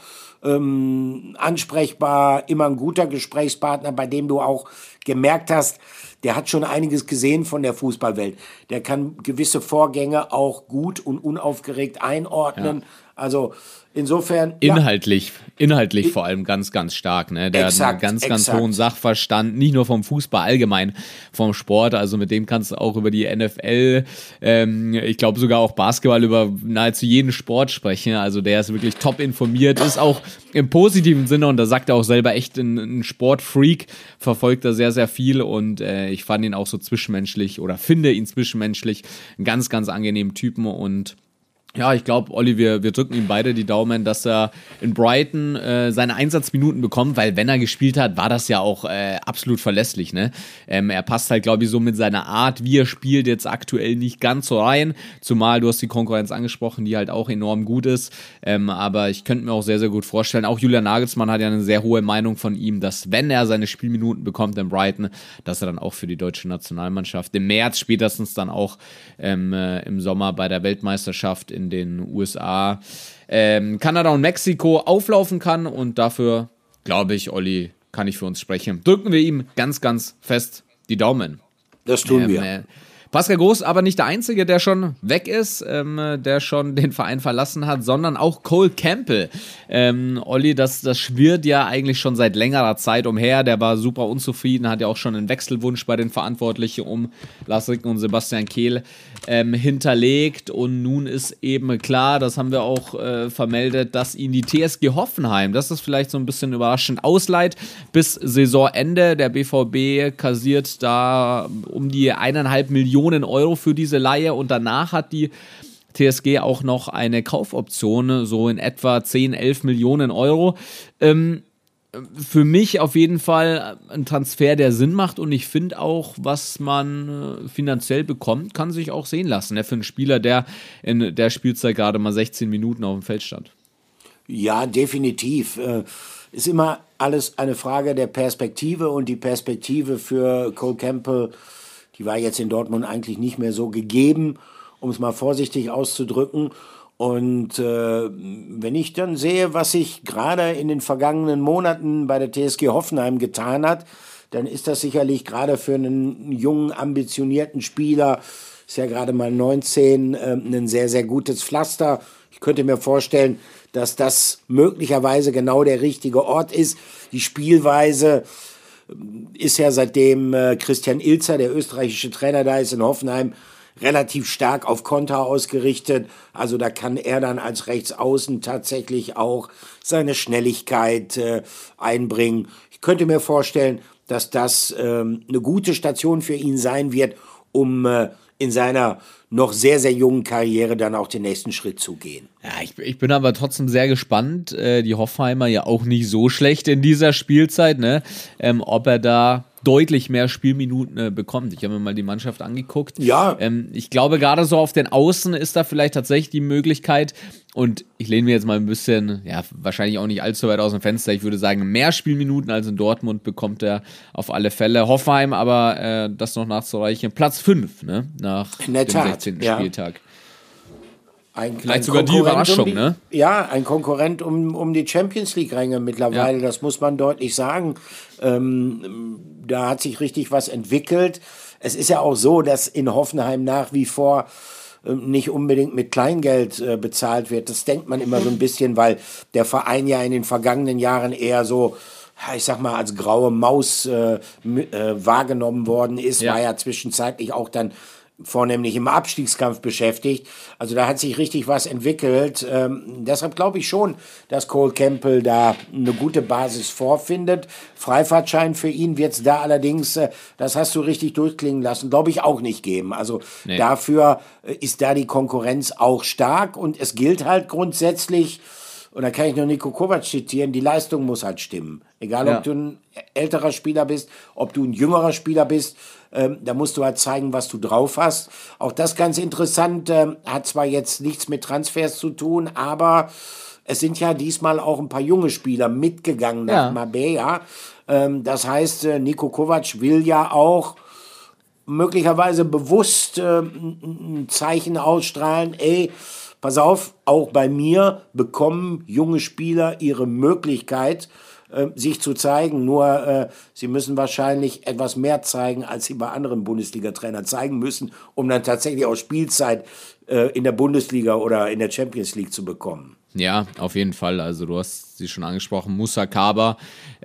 ansprechbar, immer ein guter Gesprächspartner, bei dem du auch gemerkt hast, der hat schon einiges gesehen von der Fußballwelt. Der kann gewisse Vorgänge auch gut und unaufgeregt einordnen. Ja. Also insofern... Inhaltlich vor allem ganz, ganz stark. Ne? Der hat einen ganz hohen Sachverstand, nicht nur vom Fußball, allgemein vom Sport. Also mit dem kannst du auch über die NFL, ich glaube sogar auch Basketball, über nahezu jeden Sport sprechen. Also der ist wirklich top informiert, ist auch im positiven Sinne, und da sagt er auch selber echt ein Sportfreak, verfolgt da sehr, sehr viel, und ich fand ihn auch so zwischenmenschlich oder finde ihn zwischenmenschlich einen ganz, ganz angenehmen Typen. Und ja, ich glaube, Olli, wir drücken ihm beide die Daumen, dass er in Brighton seine Einsatzminuten bekommt, weil wenn er gespielt hat, war das ja auch absolut verlässlich. Ne? Er passt halt, glaube ich, so mit seiner Art, wie er spielt, jetzt aktuell nicht ganz so rein, zumal du hast die Konkurrenz angesprochen, die halt auch enorm gut ist, aber ich könnte mir auch sehr, sehr gut vorstellen, auch Julian Nagelsmann hat ja eine sehr hohe Meinung von ihm, dass wenn er seine Spielminuten bekommt in Brighton, dass er dann auch für die deutsche Nationalmannschaft im März spätestens dann auch im Sommer bei der Weltmeisterschaft in den USA, Kanada und Mexiko auflaufen kann, und dafür, glaube ich, Olli, kann ich für uns sprechen. Drücken wir ihm ganz, ganz fest die Daumen. Das tun wir. Pascal Groß aber nicht der Einzige, der schon weg ist, der schon den Verein verlassen hat, sondern auch Cole Campbell. Olli, das schwirrt ja eigentlich schon seit längerer Zeit umher. Der war super unzufrieden, hat ja auch schon einen Wechselwunsch bei den Verantwortlichen um Lars Ricken und Sebastian Kehl hinterlegt. Und nun ist eben klar, das haben wir auch vermeldet, dass ihn die TSG Hoffenheim, das ist vielleicht so ein bisschen überraschend, ausleiht bis Saisonende. Der BVB kassiert da um die 1,5 Millionen Euro für diese Leihe, und danach hat die TSG auch noch eine Kaufoption, so in etwa 10-11 Millionen Euro. Für mich auf jeden Fall ein Transfer, der Sinn macht, und ich finde auch, was man finanziell bekommt, kann sich auch sehen lassen, für einen Spieler, der in der Spielzeit gerade mal 16 Minuten auf dem Feld stand. Ja, definitiv. Ist immer alles eine Frage der Perspektive, und die Perspektive für Cole Campbell, die war jetzt in Dortmund eigentlich nicht mehr so gegeben, um es mal vorsichtig auszudrücken. Und wenn ich dann sehe, was sich gerade in den vergangenen Monaten bei der TSG Hoffenheim getan hat, dann ist das sicherlich gerade für einen jungen, ambitionierten Spieler, ist ja gerade mal 19, ein sehr, sehr gutes Pflaster. Ich könnte mir vorstellen, dass das möglicherweise genau der richtige Ort ist. Die Spielweise ist ja seitdem Christian Ilzer, der österreichische Trainer da ist in Hoffenheim, relativ stark auf Konter ausgerichtet. Also da kann er dann als Rechtsaußen tatsächlich auch seine Schnelligkeit einbringen. Ich könnte mir vorstellen, dass das eine gute Station für ihn sein wird, um in seiner noch sehr, sehr jungen Karriere dann auch den nächsten Schritt zu gehen. Ja, ich bin aber trotzdem sehr gespannt. Die Hoffenheimer ja auch nicht so schlecht in dieser Spielzeit, ne? Ob er da deutlich mehr Spielminuten bekommt. Ich habe mir mal die Mannschaft angeguckt. Ja. Ich glaube, gerade so auf den Außen ist da vielleicht tatsächlich die Möglichkeit, und ich lehne mir jetzt mal ein bisschen, ja, wahrscheinlich auch nicht allzu weit aus dem Fenster, ich würde sagen, mehr Spielminuten als in Dortmund bekommt er auf alle Fälle. Hoffenheim aber, das noch nachzureichen, Platz 5, ne, nach dem 16. Spieltag. Vielleicht sogar die Überraschung, ne? Ja, ein Konkurrent um die Champions-League-Ränge mittlerweile, das muss man deutlich sagen. Da hat sich richtig was entwickelt. Es ist ja auch so, dass in Hoffenheim nach wie vor nicht unbedingt mit Kleingeld bezahlt wird. Das denkt man immer so ein bisschen, weil der Verein ja in den vergangenen Jahren eher so, ich sag mal, als graue Maus wahrgenommen worden ist, war ja zwischenzeitlich auch dann vornehmlich im Abstiegskampf beschäftigt. Also da hat sich richtig was entwickelt. Deshalb glaube ich schon, dass Cole Campbell da eine gute Basis vorfindet. Freifahrtschein für ihn wird es da allerdings, das hast du richtig durchklingen lassen, glaube ich auch nicht geben. Also dafür ist da die Konkurrenz auch stark und es gilt halt grundsätzlich, und da kann ich nur Niko Kovac zitieren, die Leistung muss halt stimmen. Egal, ob du ein älterer Spieler bist, ob du ein jüngerer Spieler bist, da musst du halt zeigen, was du drauf hast. Auch das ganz interessant, hat zwar jetzt nichts mit Transfers zu tun, aber es sind ja diesmal auch ein paar junge Spieler mitgegangen nach Marbella. Das heißt, Niko Kovac will ja auch möglicherweise bewusst ein Zeichen ausstrahlen, pass auf, auch bei mir bekommen junge Spieler ihre Möglichkeit, sich zu zeigen. Nur sie müssen wahrscheinlich etwas mehr zeigen, als sie bei anderen Bundesliga-Trainern zeigen müssen, um dann tatsächlich auch Spielzeit in der Bundesliga oder in der Champions League zu bekommen. Ja, auf jeden Fall. Also du hast sie schon angesprochen, Moussa Kaba,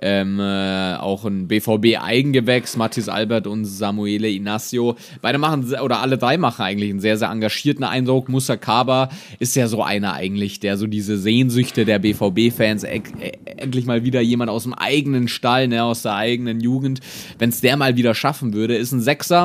auch ein BVB-Eigengewächs, Mathis Albert und Samuele Inacio. Beide machen, oder alle drei machen eigentlich einen sehr, sehr engagierten Eindruck. Moussa Kaba ist ja so einer eigentlich, der so diese Sehnsüchte der BVB-Fans, endlich mal wieder jemand aus dem eigenen Stall, ne, aus der eigenen Jugend, wenn es der mal wieder schaffen würde, ist ein Sechser,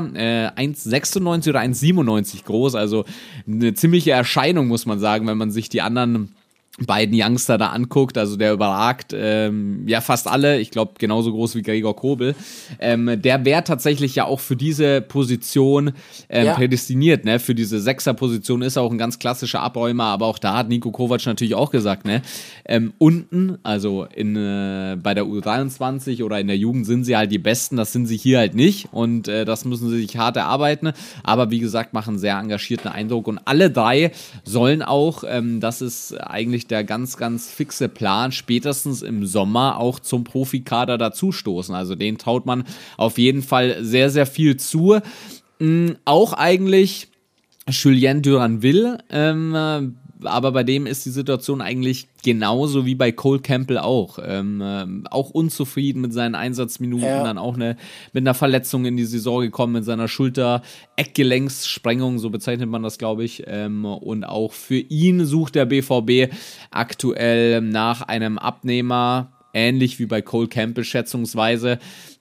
1,96 oder 1,97 groß, also eine ziemliche Erscheinung, muss man sagen, wenn man sich die anderen beiden Youngster da anguckt, also der überragt fast alle, ich glaube genauso groß wie Gregor Kobel, der wäre tatsächlich ja auch für diese Position prädestiniert, ne, für diese Sechser-Position ist er auch ein ganz klassischer Abräumer, aber auch da hat Niko Kovac natürlich auch gesagt, ne, unten, also bei der U23 oder in der Jugend sind sie halt die Besten, das sind sie hier halt nicht und das müssen sie sich hart erarbeiten, aber wie gesagt, machen einen sehr engagierten Eindruck und alle drei sollen auch, das ist eigentlich der ganz, ganz fixe Plan, spätestens im Sommer auch zum Profikader dazustoßen. Also den traut man auf jeden Fall sehr, sehr viel zu. Auch eigentlich Julien Duranville, aber bei dem ist die Situation eigentlich genauso wie bei Cole Campbell auch. Auch unzufrieden mit seinen Einsatzminuten, dann auch mit einer Verletzung in die Saison gekommen, mit seiner Schulter-Eckgelenkssprengung, so bezeichnet man das, glaube ich. Und auch für ihn sucht der BVB aktuell nach einem Abnehmer, ähnlich wie bei Cole Campbell schätzungsweise.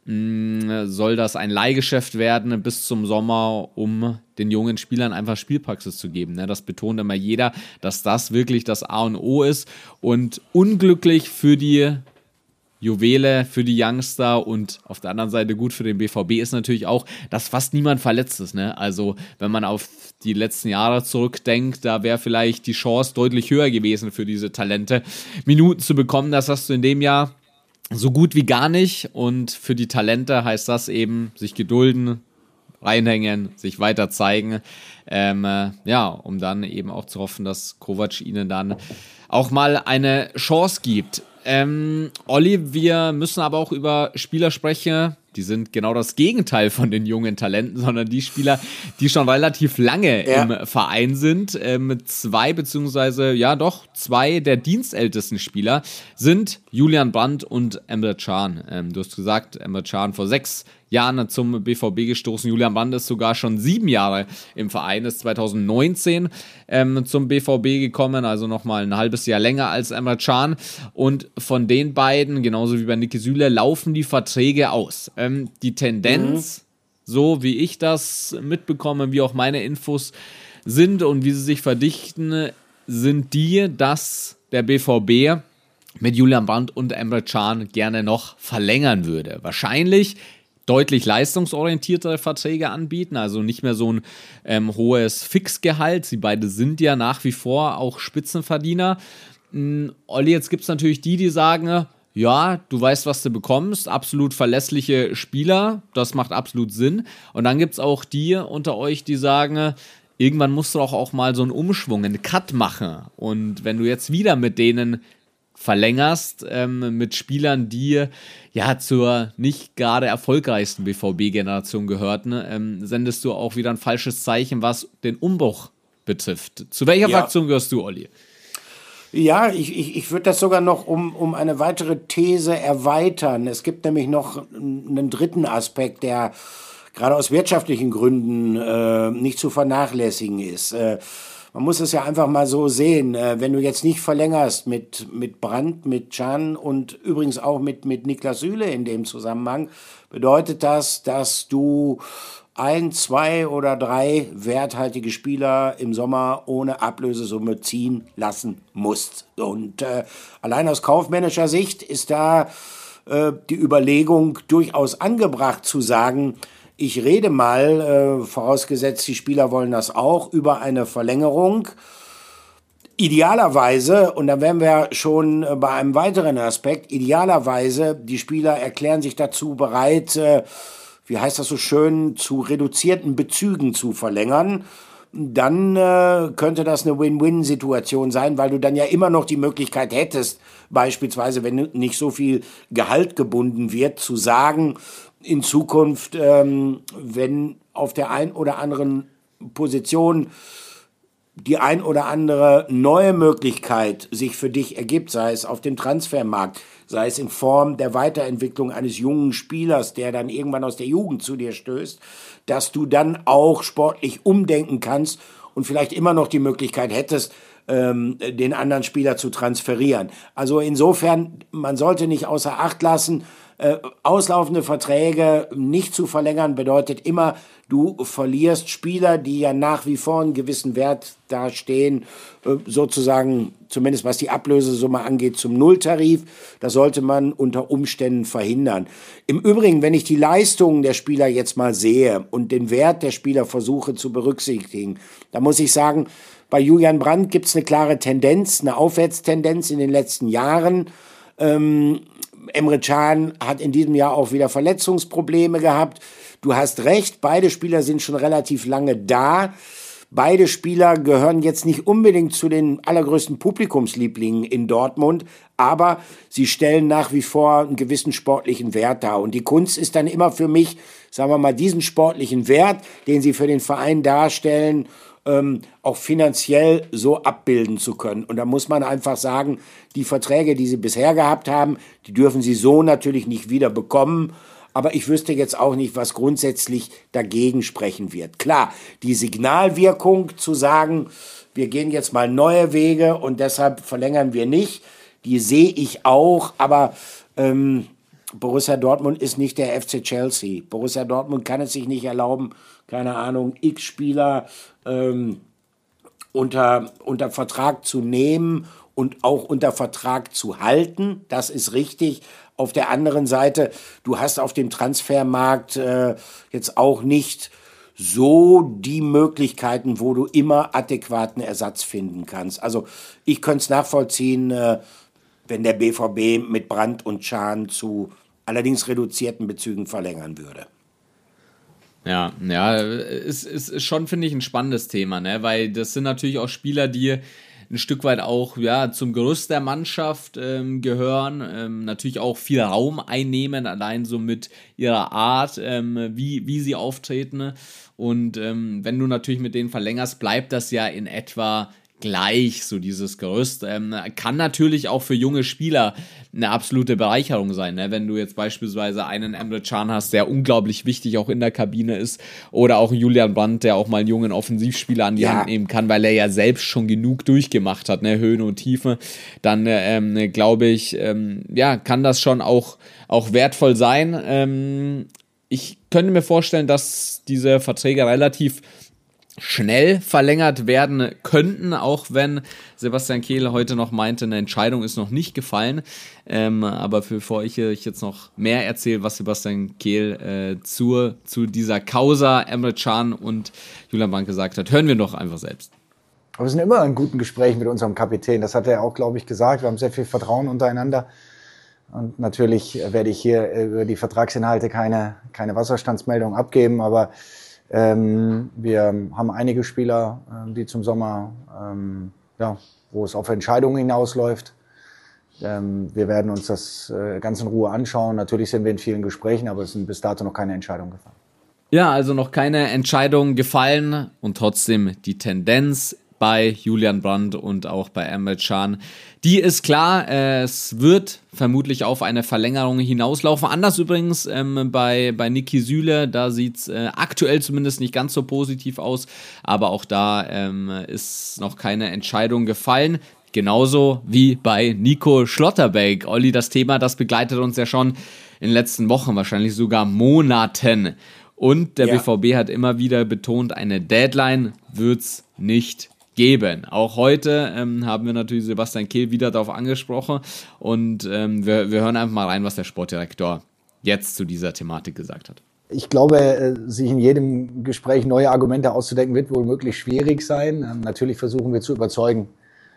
Soll das ein Leihgeschäft werden bis zum Sommer, um den jungen Spielern einfach Spielpraxis zu geben. Das betont immer jeder, dass das wirklich das A und O ist. Und unglücklich für die Juwele, für die Youngster und auf der anderen Seite gut für den BVB ist natürlich auch, dass fast niemand verletzt ist. Ne? Also wenn man auf die letzten Jahre zurückdenkt, da wäre vielleicht die Chance deutlich höher gewesen für diese Talente, Minuten zu bekommen. Das hast du in dem Jahr so gut wie gar nicht und für die Talente heißt das eben, sich gedulden, reinhängen, sich weiter zeigen, um dann eben auch zu hoffen, dass Kovac ihnen dann auch mal eine Chance gibt. Olli, wir müssen aber auch über Spieler sprechen, Die sind genau das Gegenteil von den jungen Talenten, sondern die Spieler, die schon relativ lange im Verein sind. Zwei der dienstältesten Spieler sind Julian Brandt und Emre Can. Du hast gesagt, Emre Can vor 6 Jahren zum BVB gestoßen. Julian Brandt ist sogar schon 7 Jahre im Verein, ist 2019 zum BVB gekommen, also nochmal ein halbes Jahr länger als Emre Can. Und von den beiden, genauso wie bei Niki Süle, laufen die Verträge aus. Die Tendenz, so wie ich das mitbekomme, wie auch meine Infos sind und wie sie sich verdichten, sind die, dass der BVB mit Julian Brandt und Emre Can gerne noch verlängern würde. Wahrscheinlich deutlich leistungsorientiertere Verträge anbieten, also nicht mehr so ein hohes Fixgehalt. Sie beide sind ja nach wie vor auch Spitzenverdiener. Olli, jetzt gibt es natürlich die sagen, ja, du weißt, was du bekommst, absolut verlässliche Spieler, das macht absolut Sinn. Und dann gibt es auch die unter euch, die sagen, irgendwann musst du auch mal so einen Umschwung, einen Cut machen. Und wenn du jetzt wieder mit denen verlängerst, mit Spielern, die ja zur nicht gerade erfolgreichsten BVB-Generation gehörten, sendest du auch wieder ein falsches Zeichen, was den Umbruch betrifft. Zu welcher Fraktion gehörst du, Olli? Ja, ich würde das sogar noch um eine weitere These erweitern. Es gibt nämlich noch einen dritten Aspekt, der gerade aus wirtschaftlichen Gründen nicht zu vernachlässigen ist. Man muss es ja einfach mal so sehen, wenn du jetzt nicht verlängerst mit Brandt, mit Can und übrigens auch mit Niklas Süle in dem Zusammenhang, bedeutet das, dass du 1, 2 oder 3 werthaltige Spieler im Sommer ohne Ablösesumme ziehen lassen musst. Und allein aus kaufmännischer Sicht ist da die Überlegung durchaus angebracht zu sagen, ich rede mal, vorausgesetzt die Spieler wollen das auch, über eine Verlängerung. Idealerweise, und da wären wir schon bei einem weiteren Aspekt, idealerweise, die Spieler erklären sich dazu bereit, wie heißt das so schön, zu reduzierten Bezügen zu verlängern. Dann könnte das eine Win-Win-Situation sein, weil du dann ja immer noch die Möglichkeit hättest, beispielsweise, wenn nicht so viel Gehalt gebunden wird, zu sagen, in Zukunft, wenn auf der ein oder anderen Position die ein oder andere neue Möglichkeit sich für dich ergibt, sei es auf dem Transfermarkt, sei es in Form der Weiterentwicklung eines jungen Spielers, der dann irgendwann aus der Jugend zu dir stößt, dass du dann auch sportlich umdenken kannst und vielleicht immer noch die Möglichkeit hättest, den anderen Spieler zu transferieren. Also insofern, man sollte nicht außer Acht lassen, auslaufende Verträge nicht zu verlängern bedeutet immer, du verlierst Spieler, die ja nach wie vor einen gewissen Wert dastehen, sozusagen, zumindest was die Ablösesumme angeht, zum Nulltarif. Das sollte man unter Umständen verhindern. Im Übrigen, wenn ich die Leistungen der Spieler jetzt mal sehe und den Wert der Spieler versuche zu berücksichtigen, da muss ich sagen, bei Julian Brandt gibt es eine klare Tendenz, eine Aufwärtstendenz in den letzten Jahren. Emre Can hat in diesem Jahr auch wieder Verletzungsprobleme gehabt. Du hast recht, beide Spieler sind schon relativ lange da. Beide Spieler gehören jetzt nicht unbedingt zu den allergrößten Publikumslieblingen in Dortmund, aber sie stellen nach wie vor einen gewissen sportlichen Wert dar. Und die Kunst ist dann immer für mich, sagen wir mal, diesen sportlichen Wert, den sie für den Verein darstellen, auch finanziell so abbilden zu können. Und da muss man einfach sagen, die Verträge, die sie bisher gehabt haben, die dürfen sie so natürlich nicht wieder bekommen. Aber ich wüsste jetzt auch nicht, was grundsätzlich dagegen sprechen wird. Klar, die Signalwirkung zu sagen, wir gehen jetzt mal neue Wege und deshalb verlängern wir nicht, die sehe ich auch. Aber Borussia Dortmund ist nicht der FC Chelsea. Borussia Dortmund kann es sich nicht erlauben, keine Ahnung, x Spieler unter Vertrag zu nehmen und auch unter Vertrag zu halten. Das ist richtig. Auf der anderen Seite, du hast auf dem Transfermarkt jetzt auch nicht so die Möglichkeiten, wo du immer adäquaten Ersatz finden kannst. Also ich könnte es nachvollziehen, wenn der BVB mit Brandt und Can zu allerdings reduzierten Bezügen verlängern würde. Ja, ist schon, finde ich, ein spannendes Thema, ne? Weil das sind natürlich auch Spieler, die ein Stück weit auch zum Gerüst der Mannschaft gehören, natürlich auch viel Raum einnehmen, allein so mit ihrer Art, wie sie auftreten. Und wenn du natürlich mit denen verlängerst, bleibt das ja in etwa gleich, so dieses Gerüst. Kann natürlich auch für junge Spieler eine absolute Bereicherung sein, ne? Wenn du jetzt beispielsweise einen Emre Can hast, der unglaublich wichtig auch in der Kabine ist, oder auch einen Julian Brandt, der auch mal einen jungen Offensivspieler an die Hand nehmen kann, weil er ja selbst schon genug durchgemacht hat, ne? Höhen und Tiefen, dann glaube ich, kann das schon auch wertvoll sein. Ich könnte mir vorstellen, dass diese Verträge relativ schnell verlängert werden könnten, auch wenn Sebastian Kehl heute noch meinte, eine Entscheidung ist noch nicht gefallen. Aber bevor ich jetzt noch mehr erzähle, was Sebastian Kehl zu dieser Causa Emre Can und Julian Brandt gesagt hat, hören wir doch einfach selbst. Aber wir sind immer in guten Gesprächen mit unserem Kapitän. Das hat er auch, glaube ich, gesagt. Wir haben sehr viel Vertrauen untereinander. Und natürlich werde ich hier über die Vertragsinhalte keine Wasserstandsmeldung abgeben, aber wir haben einige Spieler, die zum Sommer, wo es auf Entscheidungen hinausläuft. Wir werden uns das ganz in Ruhe anschauen. Natürlich sind wir in vielen Gesprächen, aber es sind bis dato noch keine Entscheidungen gefallen. Ja, also noch keine Entscheidung gefallen und trotzdem die Tendenz bei Julian Brandt und auch bei Emre Can. Die ist klar, es wird vermutlich auf eine Verlängerung hinauslaufen. Anders übrigens bei Niki Süle, da sieht es aktuell zumindest nicht ganz so positiv aus, aber auch da ist noch keine Entscheidung gefallen. Genauso wie bei Nico Schlotterbeck. Olli, das Thema, das begleitet uns ja schon in den letzten Wochen, wahrscheinlich sogar Monaten. Und der BVB hat immer wieder betont, eine Deadline wird's nicht geben. Auch heute haben wir natürlich Sebastian Kehl wieder darauf angesprochen und wir hören einfach mal rein, was der Sportdirektor jetzt zu dieser Thematik gesagt hat. Ich glaube, sich in jedem Gespräch neue Argumente auszudenken, wird wohl möglich schwierig sein. Natürlich versuchen wir zu überzeugen,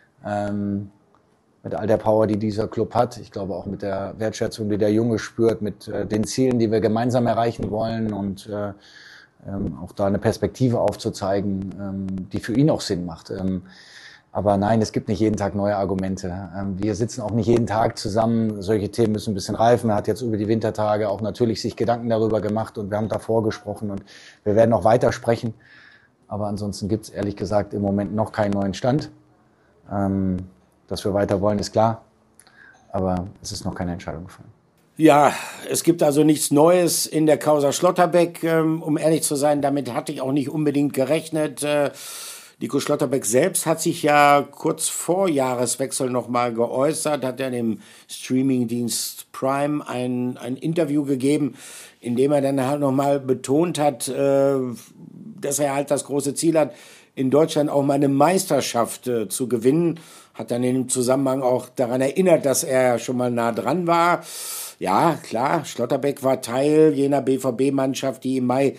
mit all der Power, die dieser Club hat. Ich glaube auch mit der Wertschätzung, die der Junge spürt, mit den Zielen, die wir gemeinsam erreichen wollen und auch da eine Perspektive aufzuzeigen, die für ihn auch Sinn macht. Aber nein, es gibt nicht jeden Tag neue Argumente. Wir sitzen auch nicht jeden Tag zusammen. Solche Themen müssen ein bisschen reifen. Er hat jetzt über die Wintertage auch natürlich sich Gedanken darüber gemacht und wir haben davor gesprochen und wir werden auch weiter sprechen. Aber ansonsten gibt es ehrlich gesagt im Moment noch keinen neuen Stand. Dass wir weiter wollen, ist klar. Aber es ist noch keine Entscheidung gefallen. Ja, es gibt also nichts Neues in der Causa Schlotterbeck, um ehrlich zu sein. Damit hatte ich auch nicht unbedingt gerechnet. Nico Schlotterbeck selbst hat sich ja kurz vor Jahreswechsel nochmal geäußert, hat er dem Streamingdienst Prime ein Interview gegeben, in dem er dann halt nochmal betont hat, dass er halt das große Ziel hat, in Deutschland auch mal eine Meisterschaft zu gewinnen. Hat dann in dem Zusammenhang auch daran erinnert, dass er schon mal nah dran war. Ja, klar, Schlotterbeck war Teil jener BVB-Mannschaft, die im Mai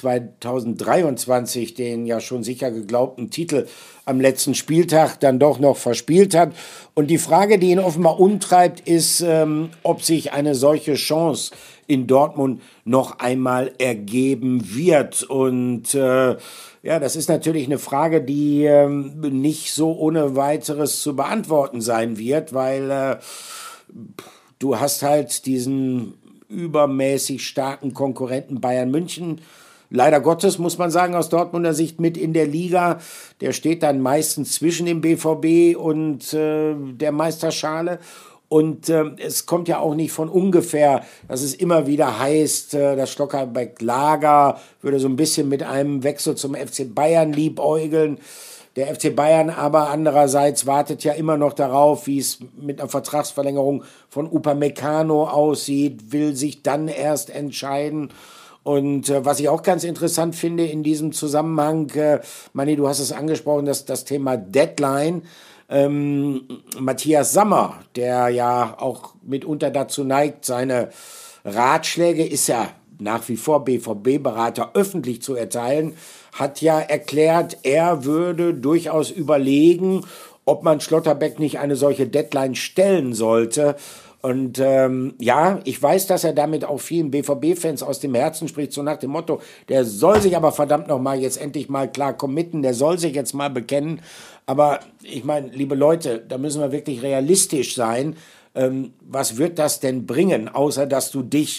2023 den ja schon sicher geglaubten Titel am letzten Spieltag dann doch noch verspielt hat. Und die Frage, die ihn offenbar umtreibt, ist, ob sich eine solche Chance in Dortmund noch einmal ergeben wird. Und das ist natürlich eine Frage, die nicht so ohne weiteres zu beantworten sein wird, weil du hast halt diesen übermäßig starken Konkurrenten Bayern München. Leider Gottes, muss man sagen, aus Dortmunder Sicht mit in der Liga. Der steht dann meistens zwischen dem BVB und der Meisterschale. Und es kommt ja auch nicht von ungefähr, dass es immer wieder heißt, das Schlotterbeck-Lager würde so ein bisschen mit einem Wechsel zum FC Bayern liebäugeln. Der FC Bayern aber andererseits wartet ja immer noch darauf, wie es mit einer Vertragsverlängerung von Upamecano aussieht, will sich dann erst entscheiden. Und was ich auch ganz interessant finde in diesem Zusammenhang, Manni, du hast es angesprochen, das Thema Deadline. Matthias Sammer, der ja auch mitunter dazu neigt, seine Ratschläge, ist ja nach wie vor BVB-Berater, öffentlich zu erteilen, hat ja erklärt, er würde durchaus überlegen, ob man Schlotterbeck nicht eine solche Deadline stellen sollte. Und ja, ich weiß, dass er damit auch vielen BVB-Fans aus dem Herzen spricht, so nach dem Motto, der soll sich aber verdammt nochmal jetzt endlich mal klar committen, der soll sich jetzt mal bekennen. Aber ich meine, liebe Leute, da müssen wir wirklich realistisch sein. Was wird das denn bringen, außer dass du dich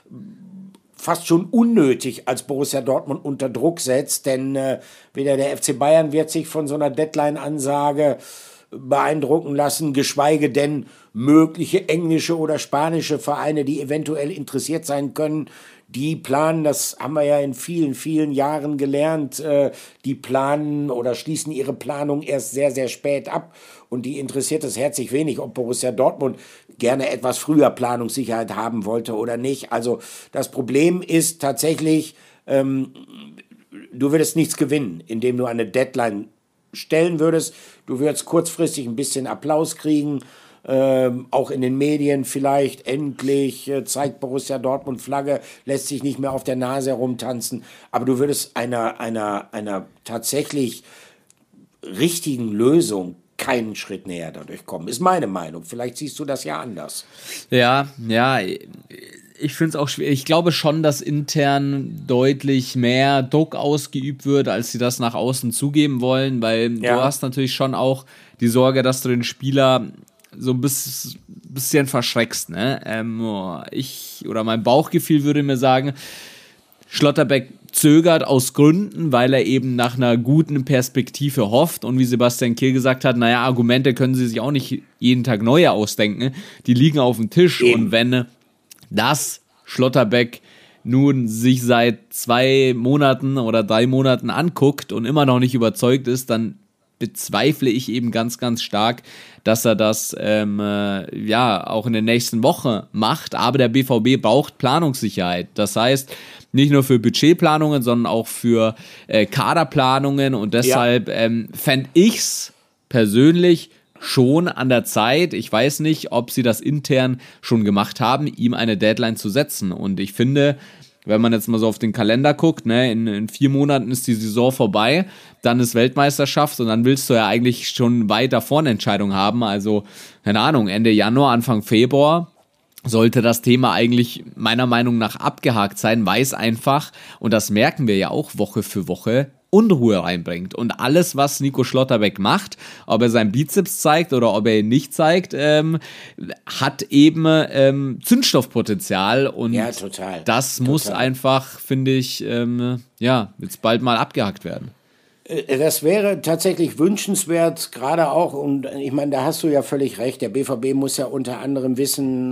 fast schon unnötig als Borussia Dortmund unter Druck setzt? Denn weder der FC Bayern wird sich von so einer Deadline-Ansage beeindrucken lassen, geschweige denn mögliche englische oder spanische Vereine, die eventuell interessiert sein können, die planen, das haben wir ja in vielen, vielen Jahren gelernt, die planen oder schließen ihre Planung erst sehr, sehr spät ab. Und die interessiert es herzlich wenig, ob Borussia Dortmund gerne etwas früher Planungssicherheit haben wollte oder nicht. Also das Problem ist tatsächlich, du würdest nichts gewinnen, indem du eine Deadline stellen würdest. Du würdest kurzfristig ein bisschen Applaus kriegen, auch in den Medien vielleicht. Endlich zeigt Borussia Dortmund Flagge, lässt sich nicht mehr auf der Nase herumtanzen. Aber du würdest einer tatsächlich richtigen Lösung keinen Schritt näher dadurch kommen. Ist meine Meinung. Vielleicht siehst du das ja anders. Ja, ich finde es auch schwer. Ich glaube schon, dass intern deutlich mehr Druck ausgeübt wird, als sie das nach außen zugeben wollen, weil du hast natürlich schon auch die Sorge, dass du den Spieler so ein bisschen verschreckst. Ne? Mein Bauchgefühl würde mir sagen, Schlotterbeck zögert aus Gründen, weil er eben nach einer guten Perspektive hofft. Und wie Sebastian Kehl gesagt hat, naja, Argumente können sie sich auch nicht jeden Tag neue ausdenken. Die liegen auf dem Tisch. Eben. Und wenn das Schlotterbeck nun sich seit 2 Monaten oder 3 Monaten anguckt und immer noch nicht überzeugt ist, dann bezweifle ich eben ganz, ganz stark, dass er das auch in der nächsten Woche macht. Aber der BVB braucht Planungssicherheit. Das heißt, nicht nur für Budgetplanungen, sondern auch für Kaderplanungen. Und deshalb fände ich es persönlich schon an der Zeit, ich weiß nicht, ob sie das intern schon gemacht haben, ihm eine Deadline zu setzen. Und ich finde, wenn man jetzt mal so auf den Kalender guckt, ne, in 4 Monaten ist die Saison vorbei, dann ist Weltmeisterschaft und dann willst du ja eigentlich schon weiter vorne Entscheidung haben. Also, keine Ahnung, Ende Januar, Anfang Februar sollte das Thema eigentlich meiner Meinung nach abgehakt sein, weil es einfach, und das merken wir ja auch Woche für Woche, Unruhe reinbringt. Und alles, was Nico Schlotterbeck macht, ob er seinen Bizeps zeigt oder ob er ihn nicht zeigt, hat eben Zündstoffpotenzial. Und das muss einfach, finde ich, jetzt bald mal abgehakt werden. Das wäre tatsächlich wünschenswert, gerade auch, und ich meine, da hast du ja völlig recht, der BVB muss ja unter anderem wissen,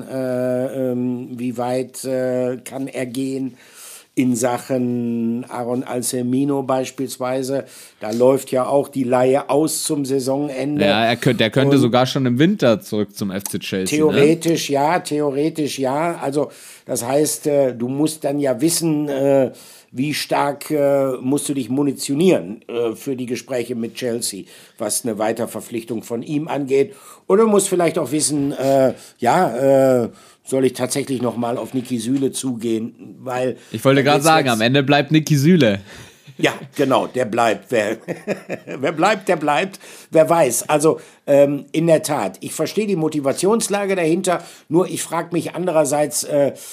wie weit kann er gehen in Sachen Aaron Alcemino beispielsweise. Da läuft ja auch die Leihe aus zum Saisonende. Ja, der könnte sogar schon im Winter zurück zum FC Chelsea. Theoretisch ja. Also das heißt, du musst dann ja wissen, wie stark musst du dich munitionieren für die Gespräche mit Chelsea, was eine Weiterverpflichtung von ihm angeht. Oder du musst vielleicht auch wissen, soll ich tatsächlich nochmal auf Niki Süle zugehen, weil... Ich wollte gerade sagen, am Ende bleibt Niki Süle. Ja, genau, der bleibt. Wer bleibt, der bleibt. Wer weiß. Also in der Tat, ich verstehe die Motivationslage dahinter, nur ich frage mich andererseits,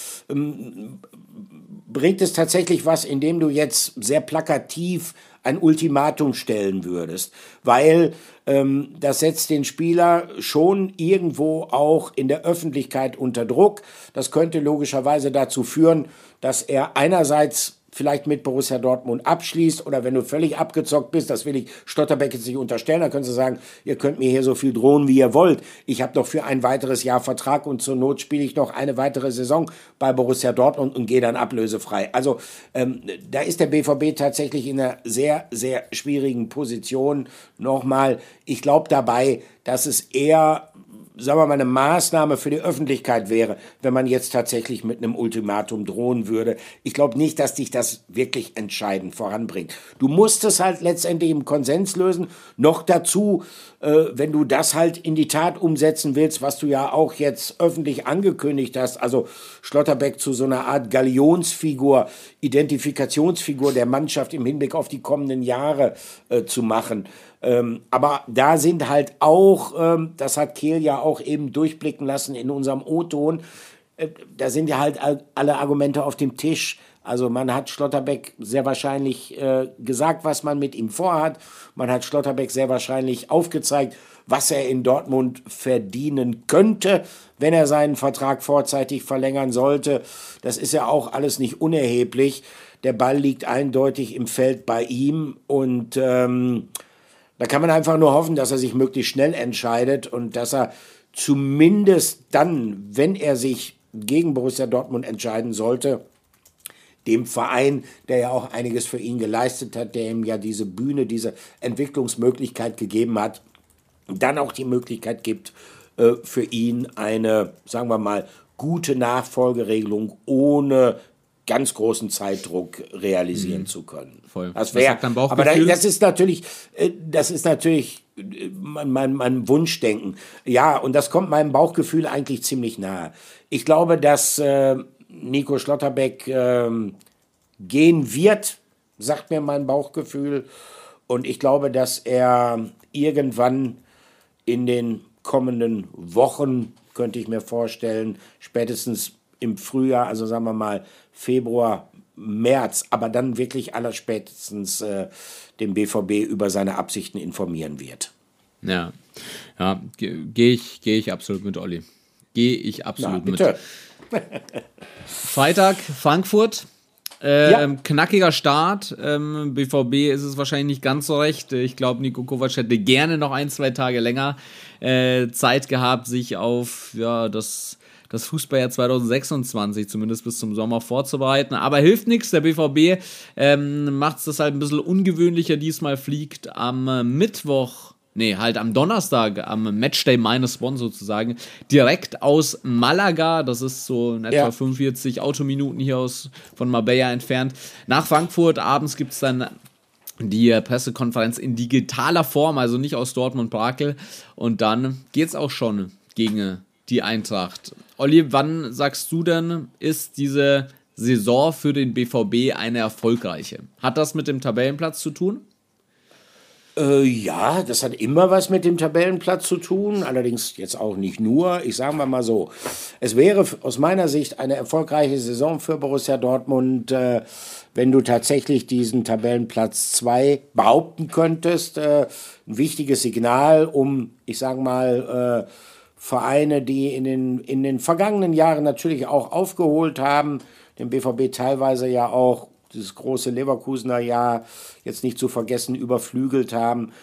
bringt es tatsächlich was, indem du jetzt sehr plakativ ein Ultimatum stellen würdest? Weil das setzt den Spieler schon irgendwo auch in der Öffentlichkeit unter Druck. Das könnte logischerweise dazu führen, dass er einerseits vielleicht mit Borussia Dortmund abschließt oder wenn du völlig abgezockt bist, das will ich Schlotterbeck jetzt nicht unterstellen, dann können sie sagen, ihr könnt mir hier so viel drohen, wie ihr wollt. Ich habe noch für ein weiteres Jahr Vertrag und zur Not spiele ich noch eine weitere Saison bei Borussia Dortmund und gehe dann ablösefrei. Also da ist der BVB tatsächlich in einer sehr, sehr schwierigen Position. Nochmal, ich glaube dabei, dass es eher, sagen wir mal, eine Maßnahme für die Öffentlichkeit wäre, wenn man jetzt tatsächlich mit einem Ultimatum drohen würde. Ich glaube nicht, dass dich das wirklich entscheidend voranbringt. Du musst es halt letztendlich im Konsens lösen. Noch dazu, wenn du das halt in die Tat umsetzen willst, was du ja auch jetzt öffentlich angekündigt hast, also Schlotterbeck zu so einer Art Galionsfigur, Identifikationsfigur der Mannschaft im Hinblick auf die kommenden Jahre zu machen. Aber da sind halt auch, das hat Kehl ja wir auch eben durchblicken lassen in unserem O-Ton. Da sind ja halt alle Argumente auf dem Tisch. Also man hat Schlotterbeck sehr wahrscheinlich gesagt, was man mit ihm vorhat. Man hat Schlotterbeck sehr wahrscheinlich aufgezeigt, was er in Dortmund verdienen könnte, wenn er seinen Vertrag vorzeitig verlängern sollte. Das ist ja auch alles nicht unerheblich. Der Ball liegt eindeutig im Feld bei ihm und da kann man einfach nur hoffen, dass er sich möglichst schnell entscheidet und dass er zumindest dann, wenn er sich gegen Borussia Dortmund entscheiden sollte, dem Verein, der ja auch einiges für ihn geleistet hat, der ihm ja diese Bühne, diese Entwicklungsmöglichkeit gegeben hat, dann auch die Möglichkeit gibt, für ihn eine, sagen wir mal, gute Nachfolgeregelung ohne ganz großen Zeitdruck realisieren zu können. Voll. Das wäre, aber das ist natürlich mein Wunschdenken. Ja, und das kommt meinem Bauchgefühl eigentlich ziemlich nahe. Ich glaube, dass Nico Schlotterbeck gehen wird, sagt mir mein Bauchgefühl. Und ich glaube, dass er irgendwann in den kommenden Wochen, könnte ich mir vorstellen, spätestens im Frühjahr, also sagen wir mal Februar, März, aber dann wirklich allerspätestens den BVB über seine Absichten informieren wird. Ja, gehe ich absolut mit, Olli. Gehe ich absolut mit. Freitag, Frankfurt. Knackiger Start. BVB ist es wahrscheinlich nicht ganz so recht. Ich glaube, Niko Kovac hätte gerne noch 1-2 Tage länger Zeit gehabt, sich auf das Fußballjahr 2026 zumindest bis zum Sommer vorzubereiten. Aber hilft nichts. Der BVB macht es halt ein bisschen ungewöhnlicher. Diesmal fliegt am am Donnerstag, am Matchday -1 sozusagen, direkt aus Malaga, das ist so in etwa 45 Autominuten hier von Marbella entfernt, nach Frankfurt. Abends gibt es dann die Pressekonferenz in digitaler Form, also nicht aus Dortmund-Brakel. Und dann geht's auch schon gegen die Eintracht. Olli, wann sagst du denn, ist diese Saison für den BVB eine erfolgreiche? Hat das mit dem Tabellenplatz zu tun? Ja, das hat immer was mit dem Tabellenplatz zu tun, allerdings jetzt auch nicht nur. Ich sage mal so, es wäre aus meiner Sicht eine erfolgreiche Saison für Borussia Dortmund, wenn du tatsächlich diesen Tabellenplatz 2 behaupten könntest. Ein wichtiges Signal, um, ich sage mal, Vereine, die in den vergangenen Jahren natürlich auch aufgeholt haben, den BVB teilweise ja auch dieses große Leverkusener Jahr, jetzt nicht zu vergessen, überflügelt haben.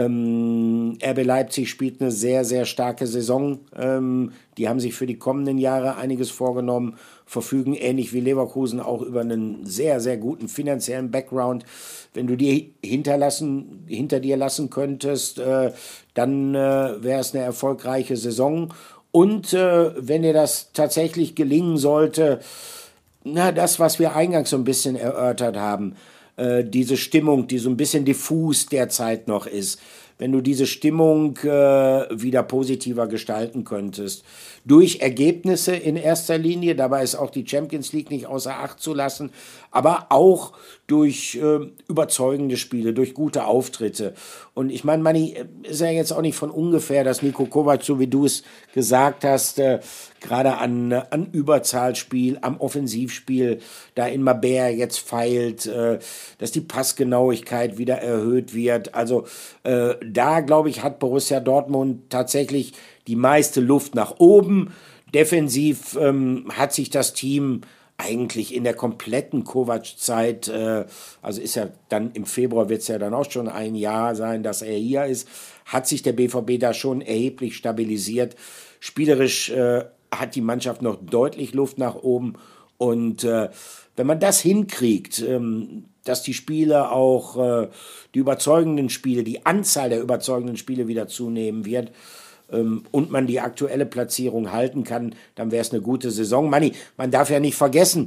RB Leipzig spielt eine sehr, sehr starke Saison. Die haben sich für die kommenden Jahre einiges vorgenommen, verfügen ähnlich wie Leverkusen auch über einen sehr, sehr guten finanziellen Background. Wenn du die hinter dir lassen könntest, dann wäre es eine erfolgreiche Saison. Und wenn dir das tatsächlich gelingen sollte, das, was wir eingangs so ein bisschen erörtert haben, diese Stimmung, die so ein bisschen diffus derzeit noch ist, wenn du diese Stimmung wieder positiver gestalten könntest, durch Ergebnisse in erster Linie, dabei ist auch die Champions League nicht außer Acht zu lassen, aber auch durch überzeugende Spiele, durch gute Auftritte. Und ich meine, Manni, ist ja jetzt auch nicht von ungefähr, dass Niko Kovac, so wie du es gesagt hast, gerade an Überzahlspiel, am Offensivspiel, da in Marbella jetzt feilt, dass die Passgenauigkeit wieder erhöht wird. Also da, glaube ich, hat Borussia Dortmund tatsächlich die meiste Luft nach oben. Defensiv hat sich das Team eigentlich in der kompletten Kovac-Zeit, also ist ja dann im Februar, wird es ja dann auch schon ein Jahr sein, dass er hier ist, hat sich der BVB da schon erheblich stabilisiert. Spielerisch hat die Mannschaft noch deutlich Luft nach oben. Und wenn man das hinkriegt, dass die Spiele auch, die überzeugenden Spiele, die Anzahl der überzeugenden Spiele wieder zunehmen wird, und man die aktuelle Platzierung halten kann, dann wäre es eine gute Saison. Manni, man darf ja nicht vergessen,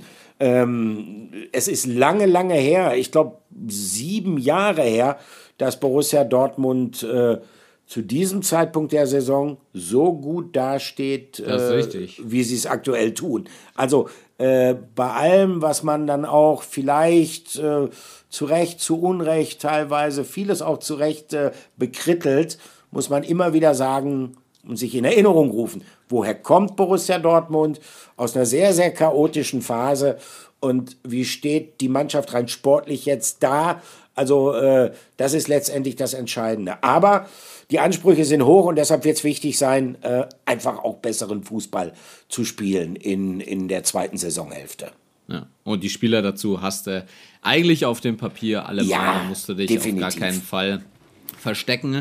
es ist lange, lange her, ich glaube 7 Jahre her, dass Borussia Dortmund zu diesem Zeitpunkt der Saison so gut dasteht, wie sie es aktuell tun. Also bei allem, was man dann auch vielleicht zu Recht, zu Unrecht teilweise, vieles auch zu Recht bekrittelt, muss man immer wieder sagen, und sich in Erinnerung rufen, woher kommt Borussia Dortmund aus einer sehr, sehr chaotischen Phase und wie steht die Mannschaft rein sportlich jetzt da? Also das ist letztendlich das Entscheidende. Aber die Ansprüche sind hoch und deshalb wird es wichtig sein, einfach auch besseren Fußball zu spielen in der zweiten Saisonhälfte. Ja. Und die Spieler dazu hast du eigentlich auf dem Papier alle Ja, mal, da musst du dich definitiv. auf gar keinen Fall verstecken.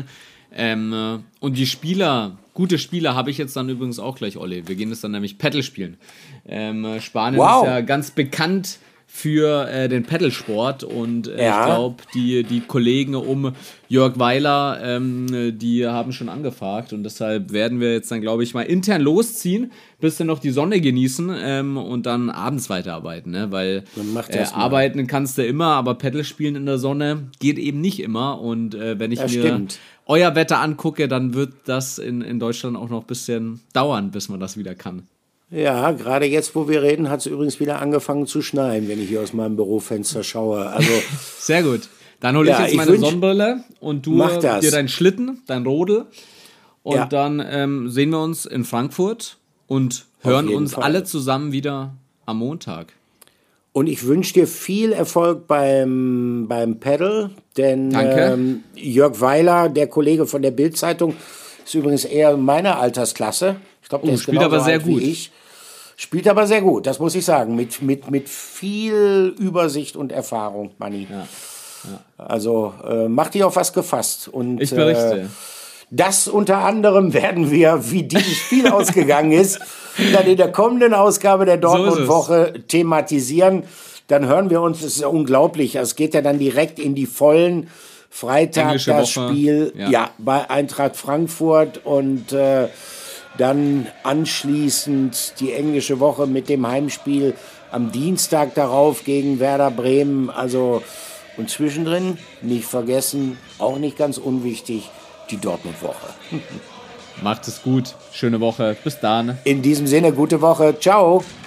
Und die Spieler, gute Spieler habe ich jetzt dann übrigens auch gleich, Olli. Wir gehen jetzt dann nämlich Paddle spielen. Spanien ist ja ganz bekannt für den Paddlesport und ich glaube, die Kollegen um Jörg Weiler, die haben schon angefragt und deshalb werden wir jetzt dann, glaube ich, mal intern losziehen, bis dann noch die Sonne genießen und dann abends weiterarbeiten, ne? Weil arbeiten kannst du immer, aber Paddle spielen in der Sonne geht eben nicht immer und wenn ich mir euer Wetter angucke, dann wird das in Deutschland auch noch ein bisschen dauern, bis man das wieder kann. Ja, gerade jetzt, wo wir reden, hat es übrigens wieder angefangen zu schneien, wenn ich hier aus meinem Bürofenster schaue. Also sehr gut. Dann hole ich jetzt meine Sonnenbrille und du dir deinen Schlitten, dein Rodel. Und dann sehen wir uns in Frankfurt und hören uns alle zusammen wieder am Montag. Und ich wünsche dir viel Erfolg beim Paddle, denn Jörg Weiler, der Kollege von der Bild-Zeitung, ist übrigens eher meiner Altersklasse. Ich glaube, der ist spielt aber sehr gut. Wie ich. Spielt aber sehr gut, das muss ich sagen. Mit viel Übersicht und Erfahrung, Manni. Ja. Also mach dich auf was gefasst. Und, ich berichte. Das unter anderem werden wir, wie dieses Spiel ausgegangen ist, dann in der kommenden Ausgabe der Dortmund-Woche thematisieren. Dann hören wir uns, das ist ja unglaublich, es geht ja dann direkt in die Vollen. Freitag Englische das Woche. Spiel bei Eintracht Frankfurt und dann anschließend die englische Woche mit dem Heimspiel am Dienstag darauf gegen Werder Bremen. Also und zwischendrin, nicht vergessen, auch nicht ganz unwichtig, die Dortmund-Woche. Macht es gut, schöne Woche, bis dann. In diesem Sinne, gute Woche, ciao.